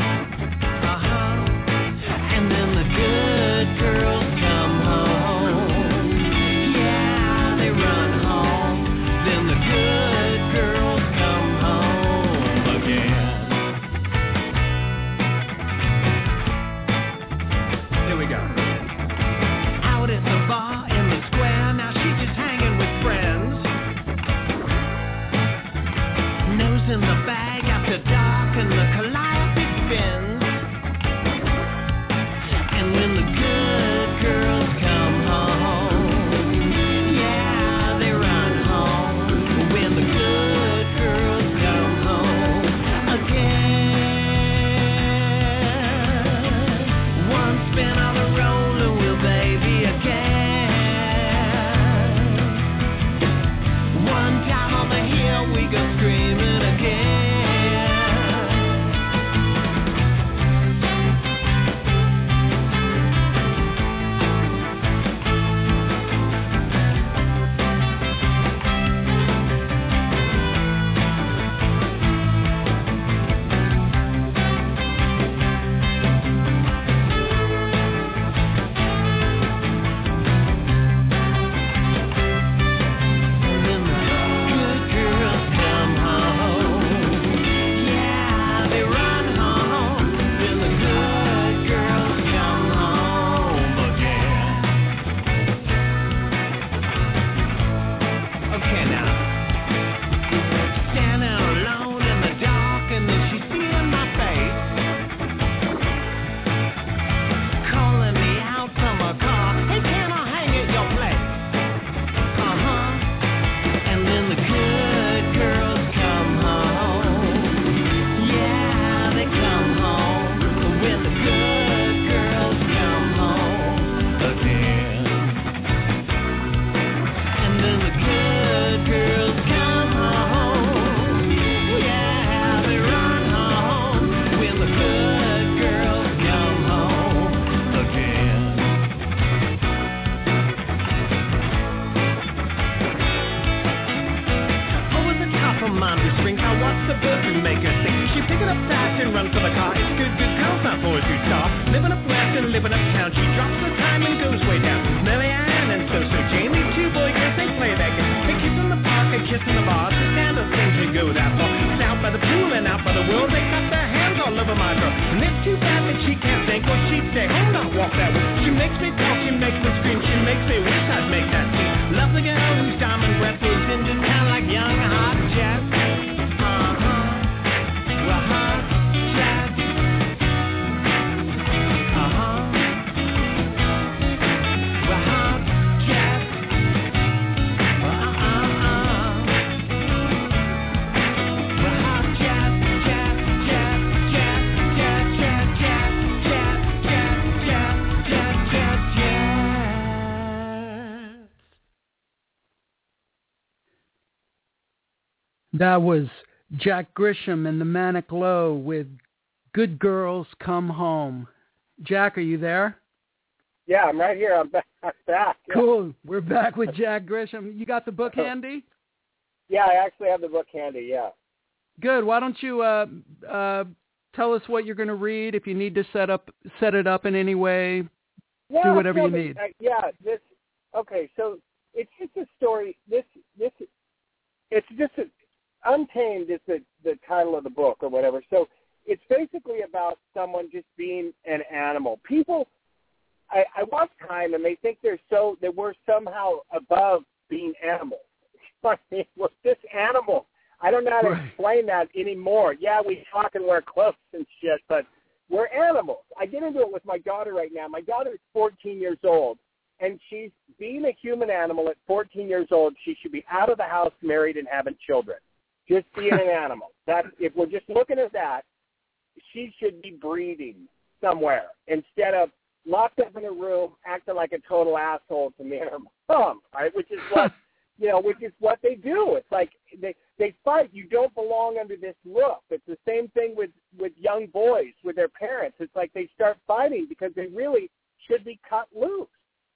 Uh-huh. And then the good girls come home. mind who springs. I'll watch the birds and make her sing. She pick it up fast and run for the car. It's good, good girls, not boys who star. Living up west and living uptown. She drops the time and goes way down. Mary Ann and so-so Jane, these two boy girls, they play that game. They kiss in the park, they kiss in the bar. The scandal seems to go that far. It's out by the pool and out by the world. They got their hands all over my girl. And it's too bad that she can't think, or she'd stay home, not walk that way. She makes me talk, she makes me scream, she makes me wish I'd make that scene. Love the girl whose diamond breath moves into town like young hot jazz. Uh-huh, well, hot jazz. Uh-huh, well, hot jazz. Uh-uh-uh. Well, hot jazz, jazz, jazz, jazz, jazz, jazz, jazz, jazz, jazz, jazz, jazz, jazz, jazz. That was Jack Grisham and the Manic Low with Good Girls Come Home. Jack, are you there? Yeah, I'm right here. I'm back. I'm back. Yeah. Cool. We're back with Jack Grisham. You got the book handy? Yeah, I actually have the book handy, yeah. Good. Why don't you uh, uh, tell us what you're going to read? If you need to set up, set it up in any way, yeah, do whatever you me, need. Uh, yeah, this, okay, so it's just a story. This, this, it's just a, Untamed is the, the title of the book or whatever. So it's basically about someone just being an animal. People, I, I watch Time and they think they're so, that we're somehow above being animals. I mean, we're just animals. I don't know how to Right. explain that anymore. Yeah, we talk and wear clothes and shit, but we're animals. I get into it with my daughter right now. My daughter is fourteen years old, and she's being a human animal at fourteen years old. She should be out of the house, married, and having children. Just being an animal. That if we're just looking at that, she should be breeding somewhere instead of locked up in a room acting like a total asshole to me and her mom, right? Which is what you know, which is what they do. It's like they they fight. You don't belong under this roof. It's the same thing with with young boys with their parents. It's like they start fighting because they really should be cut loose.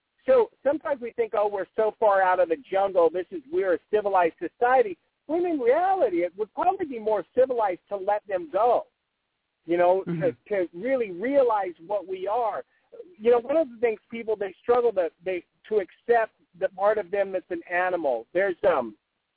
So sometimes we think, oh, we're so far out of the jungle. This is we're a civilized society. When in reality, it would probably be more civilized to let them go, you know, mm-hmm. to, to really realize what we are. You know, one of the things people, they struggle to, they, to accept the part of them that's an animal. There's, um,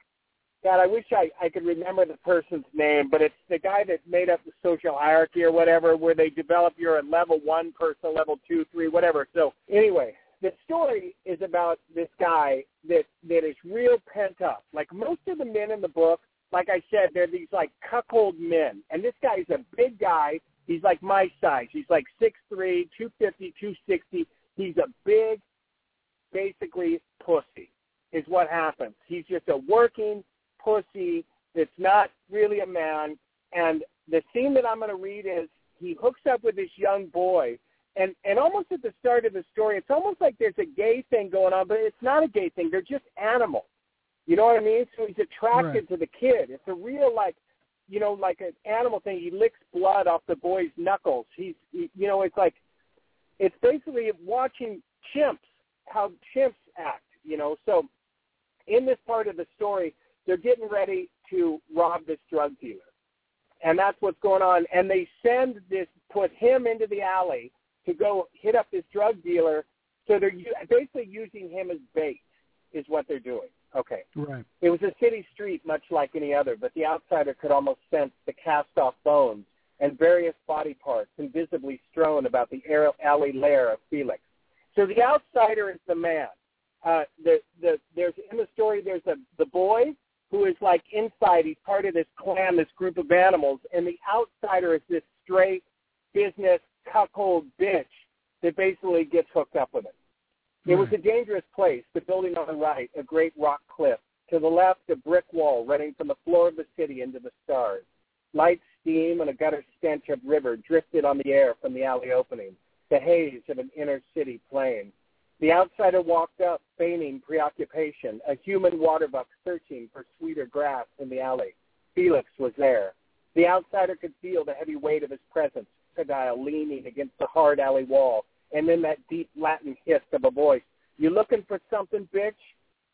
God, I wish I, I could remember the person's name, but it's the guy that made up the social hierarchy or whatever, where they develop you're a level one person, level two, three, whatever. So anyway, the story is about this guy that, that is real pent up. Like most of the men in the book, like I said, they're these like cuckold men. And this guy's a big guy. He's like my size. He's like six three, two fifty, two sixty. He's a big, basically, pussy is what happens. He's just a working pussy that's not really a man. And the scene that I'm going to read is he hooks up with this young boy. And and almost at the start of the story, it's almost like there's a gay thing going on, but it's not a gay thing. They're just animals. You know what I mean? So he's attracted right. to the kid. It's a real, like, you know, like an animal thing. He licks blood off the boy's knuckles. He's, he, you know, it's like, it's basically watching chimps, how chimps act, you know. So in this part of the story, they're getting ready to rob this drug dealer. And that's what's going on. And they send this, put him into the alley to go hit up this drug dealer. So they're basically using him as bait is what they're doing. Okay. Right. It was a city street much like any other, but the outsider could almost sense the cast-off bones and various body parts invisibly strewn about the alley lair of Felix. So the outsider is the man. Uh, the, the, there's in the story, there's a, the boy who is like inside. He's part of this clan, this group of animals, and the outsider is this straight business cuckold bitch that basically gets hooked up with him. It was a dangerous place, the building on the right, a great rock cliff. To the left, a brick wall running from the floor of the city into the stars. Light steam and a gutter stench of river drifted on the air from the alley opening, the haze of an inner city plain. The outsider walked up, feigning preoccupation, a human waterbuck searching for sweeter grass in the alley. Felix was there. The outsider could feel the heavy weight of his presence, crocodile leaning against the hard alley wall, and then that deep Latin hiss of a voice. You looking for something, bitch?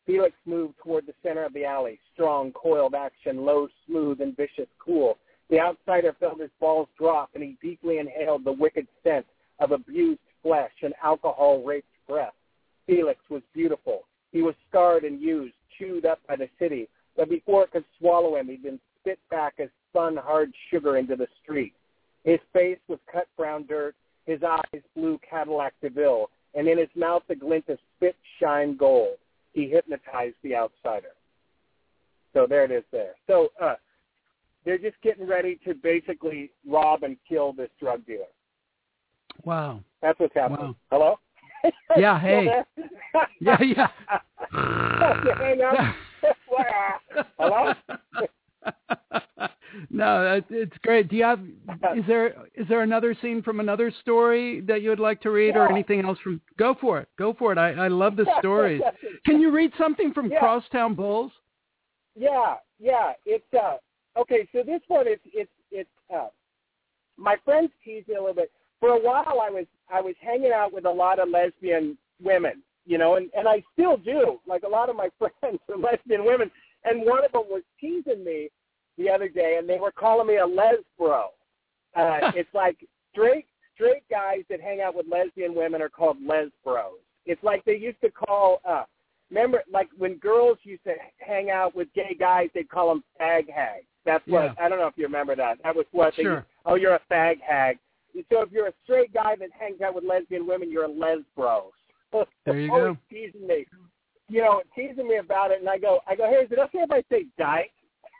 Felix moved toward the center of the alley, strong, coiled action, low, smooth, and vicious, cool. The outsider felt his balls drop, and he deeply inhaled the wicked scent of abused flesh and alcohol-raped breath. Felix was beautiful. He was scarred and used, chewed up by the city, but before it could swallow him, he'd been spit back as spun hard sugar into the street. His face was cut brown dirt, his eyes blue Cadillac DeVille, and in his mouth the glint of spit shine gold. He hypnotized the outsider. So there it is there. So uh, they're just getting ready to basically rob and kill this drug dealer. Wow. That's what's happening. Wow. Hello? Yeah, hey. yeah, yeah. Hang up. Hello? No, it's great. Do you have? Is there is there another scene from another story that you would like to read, yeah. or anything else from? Go for it. Go for it. I, I love the stories. Can you read something from yeah. Crosstown Bulls? Yeah, yeah. It's uh okay. So this one, it's it's it's uh, my friends tease me a little bit. For a while, I was I was hanging out with a lot of lesbian women, you know, and and I still do. Like a lot of my friends are lesbian women, and one of them was teasing me the other day, and they were calling me a lesbro. Uh, it's like straight straight guys that hang out with lesbian women are called lesbros. It's like they used to call, uh, remember, like when girls used to hang out with gay guys, they'd call them fag hags. That's what, yeah. I don't know if you remember that. That was what they sure. used, oh, you're a fag hag. So if you're a straight guy that hangs out with lesbian women, you're a lesbro. There you always go. Teasing me, you know, teasing me about it, and I go, I go, hey, is it okay if I say dyke?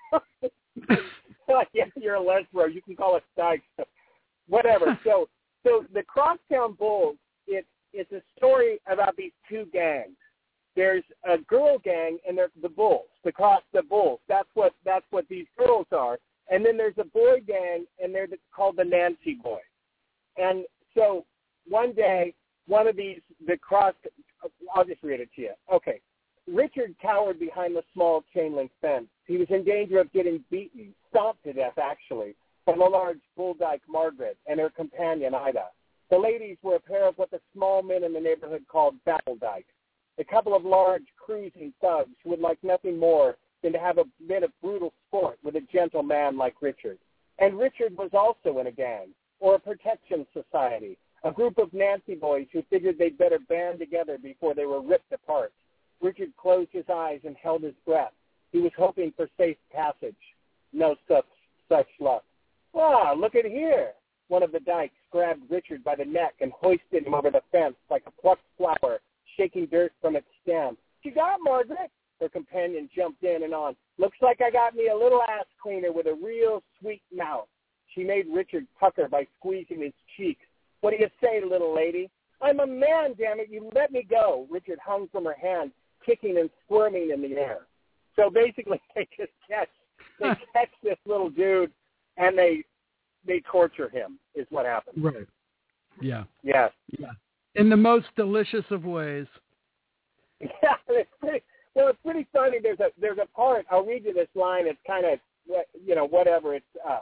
Like, yeah, you're a lesbro. You can call us dykes. Whatever. so, so the Crosstown Bulls. It's it's a story about these two gangs. There's a girl gang, and they're the Bulls. The cross the Bulls. That's what that's what these girls are. And then there's a boy gang, and they're the, called the Nancy Boys. And so one day, one of these the cross. I'll just read it to you. Okay. Richard cowered behind the small chain-link fence. He was in danger of getting beaten, stomped to death, actually, from a large bull dyke, Margaret, and her companion, Ida. The ladies were a pair of what the small men in the neighborhood called battle dykes, a couple of large, cruising thugs who would like nothing more than to have a bit of brutal sport with a gentle man like Richard. And Richard was also in a gang, or a protection society, a group of Nancy boys who figured they'd better band together before they were ripped apart. Richard closed his eyes and held his breath. He was hoping for safe passage. No such such luck. Ah, look at here. One of the dykes grabbed Richard by the neck and hoisted him over the fence like a plucked flower, shaking dirt from its stem. You got, Margaret? Her companion jumped in and on. Looks like I got me a little ass cleaner with a real sweet mouth. She made Richard pucker by squeezing his cheeks. What do you say, little lady? I'm a man, damn it. You let me go. Richard hung from her hand, kicking and squirming in the air. So basically, they just catch they catch this little dude, and they they torture him. Is what happens. Right. Yeah. Yes. Yeah. In the most delicious of ways. Yeah. It's pretty, well, it's pretty funny. There's a there's a part. I'll read you this line. It's kind of you know whatever. It's uh.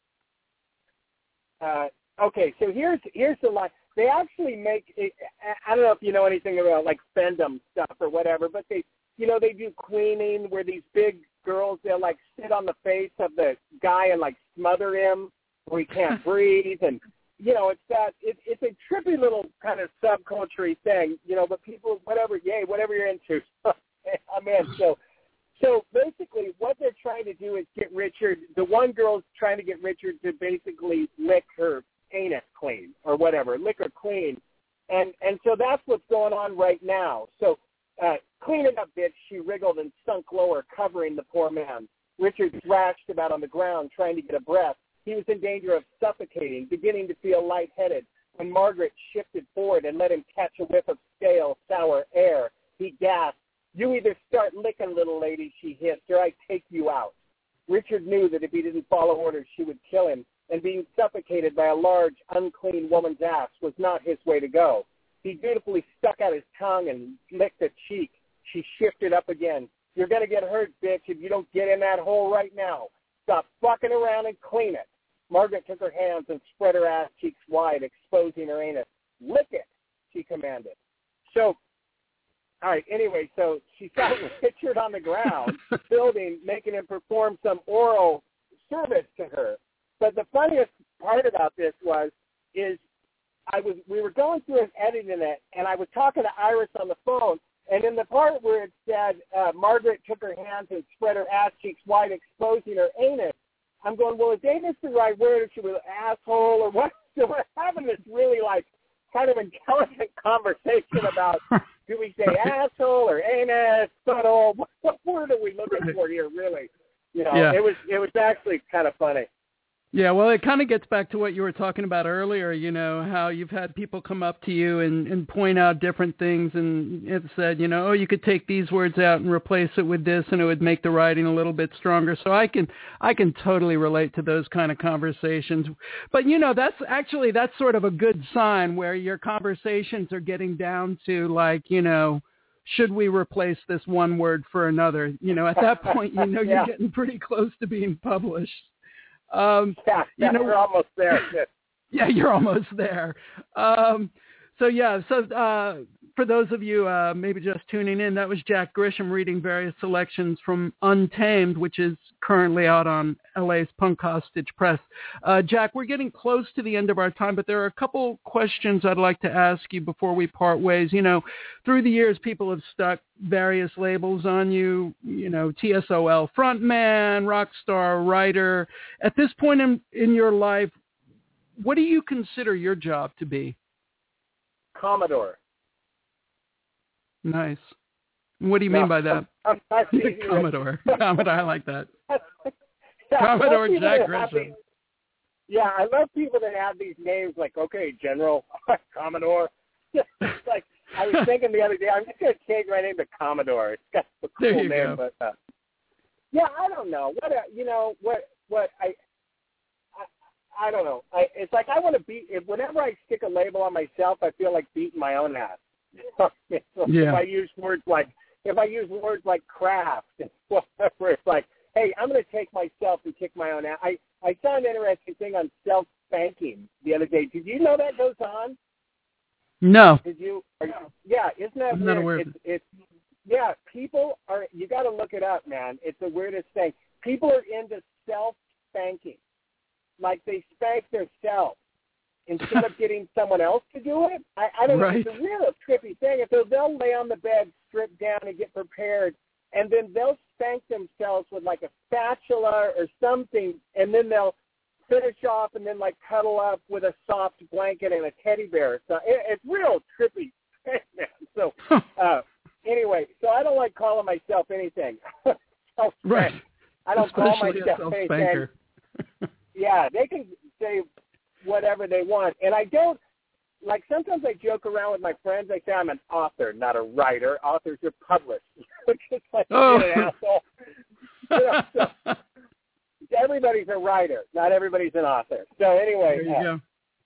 Uh. Okay. So here's here's the line. They actually make it, I don't know if you know anything about like fandom stuff or whatever, but they, you know, they do queening where these big girls, they'll like sit on the face of the guy and like smother him where he can't breathe. And, you know, it's that, it, it's a trippy little kind of subculture thing, you know, but people, whatever, yay, whatever you're into, I'm in. So, so basically what they're trying to do is get Richard, the one girl's trying to get Richard to basically lick her anus clean or whatever, lick her clean. And and so that's what's going on right now. So uh, clean it up, bitch, she wriggled and sunk lower, covering the poor man. Richard thrashed about on the ground, trying to get a breath. He was in danger of suffocating, beginning to feel lightheaded, when Margaret shifted forward and let him catch a whiff of stale, sour air. He gasped. You either start licking, little lady, she hissed, or I take you out. Richard knew that if he didn't follow orders, she would kill him, and being suffocated by a large, unclean woman's ass was not his way to go. He dutifully stuck out his tongue and licked a cheek. She shifted up again. You're going to get hurt, bitch, if you don't get in that hole right now. Stop fucking around and clean it. Margaret took her hands and spread her ass cheeks wide, exposing her anus. Lick it, she commanded. So all right, anyway, so she saw Richard on the ground, building, making him perform some oral service to her. But the funniest part about this was, is I was, we were going through and editing it, and I was talking to Iris on the phone, and in the part where it said, uh, Margaret took her hands and spread her ass cheeks wide, exposing her anus, I'm going, well, is anus the right word, or should we asshole, or what? So we're having this really, like, kind of intelligent conversation about, do we say asshole or anus, butthole? What, what word are we looking for here, really? You know, yeah. it was it was actually kind of funny. Yeah, well, it kind of gets back to what you were talking about earlier, you know, how you've had people come up to you and, and point out different things and it said, you know, oh, you could take these words out and replace it with this and it would make the writing a little bit stronger. So I can I can totally relate to those kind of conversations. But, you know, that's actually, that's sort of a good sign where your conversations are getting down to like, you know, should we replace this one word for another? You know, at that point, you know, yeah. you're getting pretty close to being published. Um, yeah, yeah, you know, we're almost there. Yeah, you're almost there. Um, so yeah, so uh, for those of you uh, maybe just tuning in, that was Jack Grisham reading various selections from Untamed, which is currently out on L A's Punk Hostage Press. Uh, Jack, we're getting close to the end of our time, but there are a couple questions I'd like to ask you before we part ways. You know, through the years, people have stuck various labels on you, you know, T S O L frontman, rock star, writer. At this point in, in your life, what do you consider your job to be? Commodore. Nice. What do you no, mean by that? I'm, I'm Commodore. Commodore, I like that. yeah, Commodore Jack Grisham. These, yeah, I love people that have these names like, okay, General, Commodore. Like, I was thinking the other day, I'm just going to change my name to Commodore. It's got a cool there you name. Go. But, uh, yeah, I don't know. What, uh, you know, what, what I... I don't know. I, it's like I want to beat. If, whenever I stick a label on myself, I feel like beating my own ass. so yeah. If I use words like, if I use words like craft and whatever, it's like, hey, I'm going to take myself and kick my own ass. I, I saw an interesting thing on self-spanking the other day. Did you know that goes on? No. Did you? Are you yeah, isn't that I'm weird? not aware It's, of it. it's, yeah, people are, you got to look it up, man. It's the weirdest thing. People are into self-spanking. Like they spank themselves instead of getting someone else to do it. I, I don't right. know. It's a real trippy thing. If they'll, they'll lay on the bed, strip down, and get prepared, and then they'll spank themselves with like a spatula or something, and then they'll finish off and then like cuddle up with a soft blanket and a teddy bear. So it, it's real trippy, man. So uh, anyway, so I don't like calling myself anything. right. I don't Especially call myself anything. Yeah, they can say whatever they want. And I don't, like sometimes I joke around with my friends. I say I'm an author, not a writer. Authors are published. Just like oh. being an asshole. You know, so everybody's a writer. Not everybody's an author. So anyway. There you uh, go.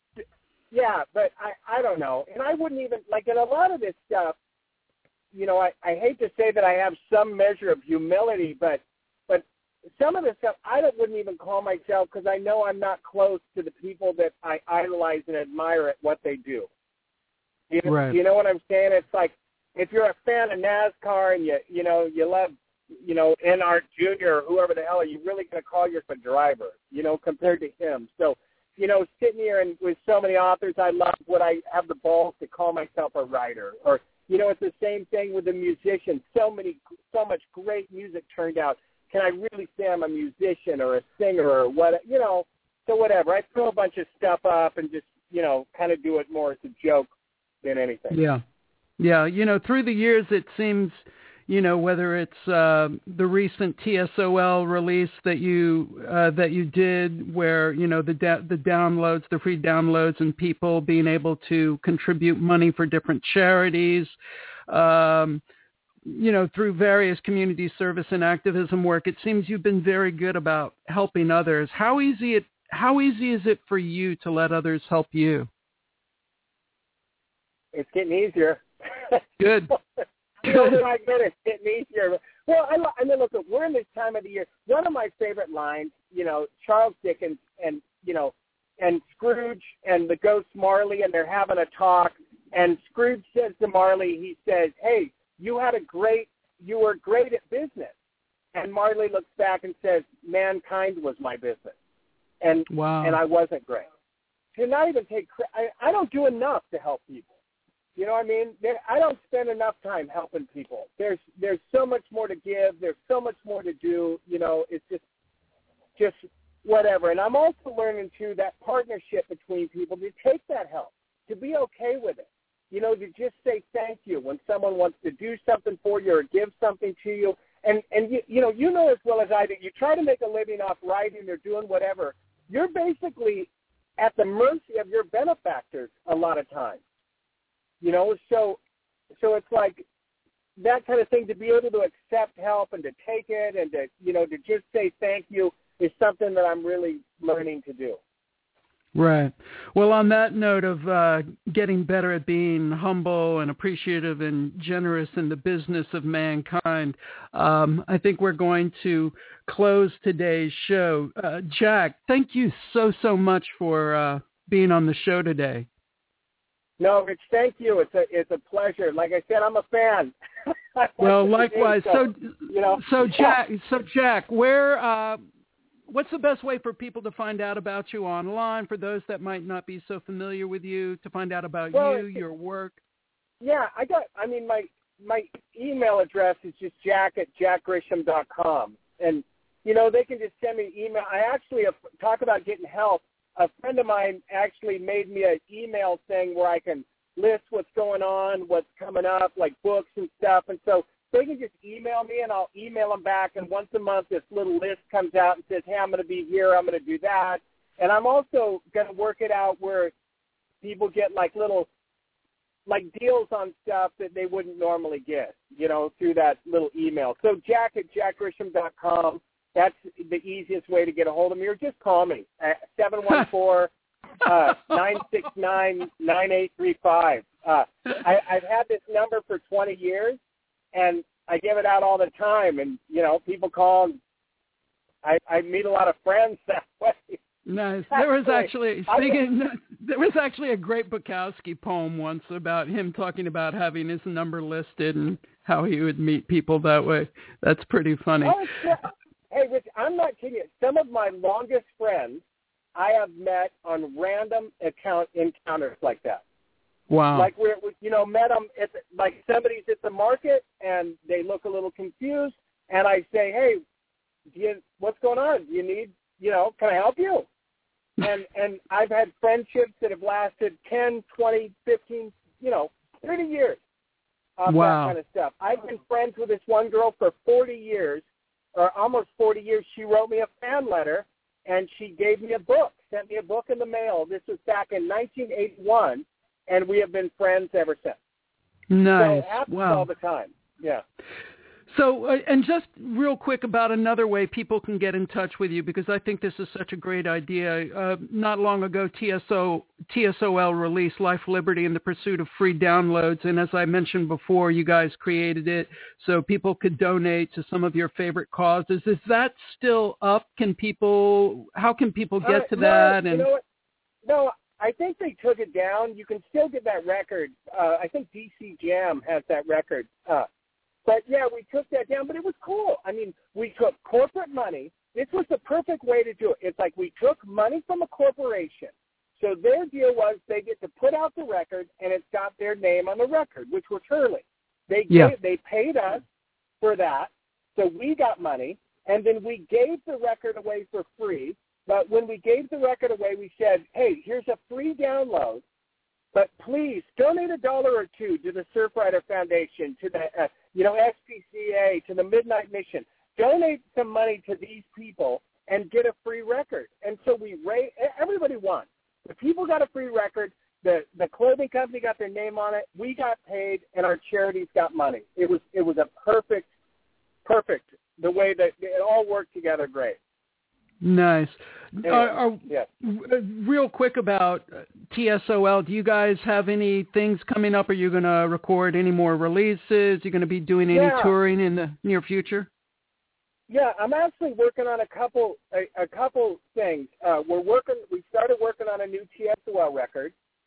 Yeah, but I, I don't know. And I wouldn't even, like in a lot of this stuff, you know, I, I hate to say that I have some measure of humility, but but some of the stuff I don't, wouldn't even call myself because I know I'm not close to the people that I idolize and admire at what they do. You know, right. you know what I'm saying? It's like if you're a fan of NASCAR and you you know you love you know N R Junior or whoever the hell, are you really going to call yourself a driver? You know, compared to him. So you know, sitting here and with so many authors I love, would I have the balls to call myself a writer? Or you know, it's the same thing with the musician. So many, so much great music turned out. Can I really say I'm a musician or a singer or what, you know, so whatever. I throw a bunch of stuff up and just, you know, kind of do it more as a joke than anything. Yeah. Yeah. You know, through the years, it seems, you know, whether it's uh, the recent T S O L release that you uh, that you did where, you know, the da- the downloads, the free downloads and people being able to contribute money for different charities, um, you know, through various community service and activism work, it seems you've been very good about helping others. How easy it how easy is it for you to let others help you? It's getting easier. Good. The older I get, it's getting easier. Well, I, I mean, look, we're in this time of the year. One of my favorite lines, you know, Charles Dickens and, you know, and Scrooge and the ghost Marley, and they're having a talk. And Scrooge says to Marley, he says, hey, you had a great, you were great at business. And Marley looks back and says, Mankind was my business. And wow. and I wasn't great. To not even take credit, I, I don't do enough to help people. You know what I mean? There, I don't spend enough time helping people. There's there's so much more to give. There's so much more to do. You know, it's just just whatever. And I'm also learning, too, that partnership between people to take that help, to be okay with it. You know, to just say thank you when someone wants to do something for you or give something to you. And, and you, you know, you know as well as I do, you try to make a living off writing or doing whatever. You're basically at the mercy of your benefactors a lot of times. You know, so so it's like that kind of thing, to be able to accept help and to take it and to, you know, to just say thank you is something that I'm really learning to do. Right. Well, on that note of uh, getting better at being humble and appreciative and generous in the business of mankind, um, I think we're going to close today's show. Uh, Jack, thank you so, so much for uh, being on the show today. No, Rich, thank you. It's a it's a pleasure. Like I said, I'm a fan. Well, likewise. So, you know, so Jack, so Jack, where? Uh, what's the best way for people to find out about you online? For those that might not be so familiar with you, to find out about well, you, your work. Yeah, I got. I mean, my my email address is just jack at jack grisham dot com, and you know they can just send me email. I actually uh, talk about getting help. A friend of mine actually made me an email thing where I can list what's going on, what's coming up, like books and stuff. And so they can just email me, and I'll email them back. And once a month, this little list comes out and says, hey, I'm going to be here. I'm going to do that. And I'm also going to work it out where people get like little, like deals on stuff that they wouldn't normally get, you know, through that little email. So jack at jack grisham dot com. That's the easiest way to get a hold of me, or just call me at seven one four, nine six nine, nine eight three five. Uh, I, I've had this number for twenty years, and I give it out all the time. And, you know, people call, and I, I meet a lot of friends that way. Nice. There was actually speaking. There was actually a great Bukowski poem once about him talking about having his number listed and how he would meet people that way. That's pretty funny. Oh, yeah. Hey, Rich, I'm not kidding you. Some of my longest friends I have met on random account encounters like that. Wow. Like we're, we, you know, met them at the, like somebody's at the market and they look a little confused, and I say, hey, do you, what's going on? Do you need, you know, can I help you? And and I've had friendships that have lasted ten, twenty, fifteen, you know, thirty years of wow. that kind of stuff. I've been friends with this one girl for forty years. Or almost forty years. She wrote me a fan letter, and she gave me a book, sent me a book in the mail. This was back in nineteen eighty-one, and we have been friends ever since. Nice. So it happens wow. all the time. Yeah. So, uh, and just real quick about another way people can get in touch with you, because I think this is such a great idea. Uh, not long ago, T S O, T S O L released Life, Liberty, and the Pursuit of Free Downloads. And as I mentioned before, you guys created it so people could donate to some of your favorite causes. Is that still up? Can people, how can people get uh, to no, that? You and know what? No, I think they took it down. You can still get that record. Uh, I think D C Jam has that record. Uh, But, yeah, we took that down, but it was cool. I mean, we took corporate money. This was the perfect way to do it. It's like we took money from a corporation. So their deal was they get to put out the record, and it's got their name on the record, which was Hurley. They yeah. gave, they paid us for that, so we got money, and then we gave the record away for free. But when we gave the record away, we said, hey, here's a free download. But please donate a dollar or two to the Surfrider Foundation, to the uh, you know S P C A, to the Midnight Mission. Donate some money to these people and get a free record. And so we raised, everybody won. The people got a free record. The the clothing company got their name on it. We got paid, and our charities got money. It was it was a perfect, perfect the way that it all worked together. Great. Nice. Anyway, are, are, yeah. Real quick about T S O L, do you guys have any things coming up? Are you going to record any more releases? Are you going to be doing any yeah. touring in the near future? Yeah, I'm actually working on a couple a, a couple things. Uh, we're working. We started working on a new T S O L record,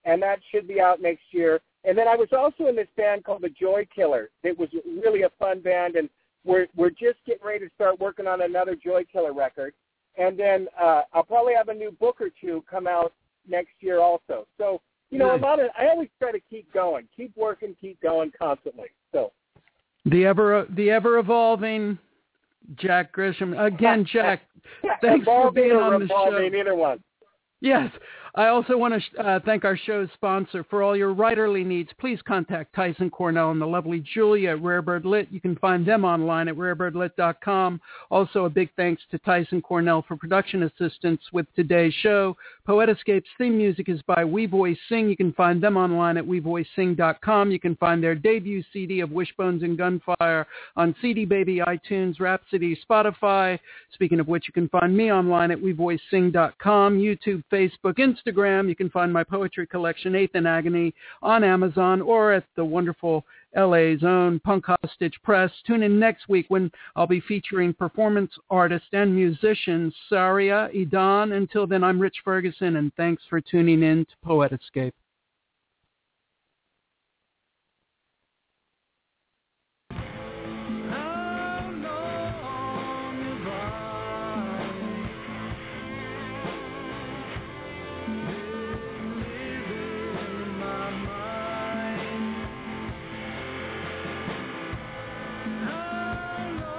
and that should be out next year. And then I was also in this band called the Joy Killer. It was really a fun band, and we're we're just getting ready to start working on another Joy Killer record. And then uh, I'll probably have a new book or two come out next year also. So, you know, Nice. a lot of, I always try to keep going, keep working, keep going constantly. So The ever the ever evolving Jack Grisham. Again, Jack, thanks for evolving being or on the show. revolving, either one. Yes. I also want to uh, thank our show's sponsor. For all your writerly needs, please contact Tyson Cornell and the lovely Julia at Rarebird Lit. You can find them online at rarebird lit dot com. Also, a big thanks to Tyson Cornell for production assistance with today's show. Poetascape's theme music is by We Voice Sing. You can find them online at we voice sing dot com. You can find their debut C D of Wishbones and Gunfire on C D Baby, iTunes, Rhapsody, Spotify. Speaking of which, you can find me online at we voice sing dot com, YouTube, Facebook, Instagram. You can find my poetry collection, Eighth and Agony, on Amazon or at the wonderful L A's own Punk Hostage Press. Tune in next week when I'll be featuring performance artist and musician Saria Idan. Until then, I'm Rich Ferguson, and thanks for tuning in to Poetascape. How long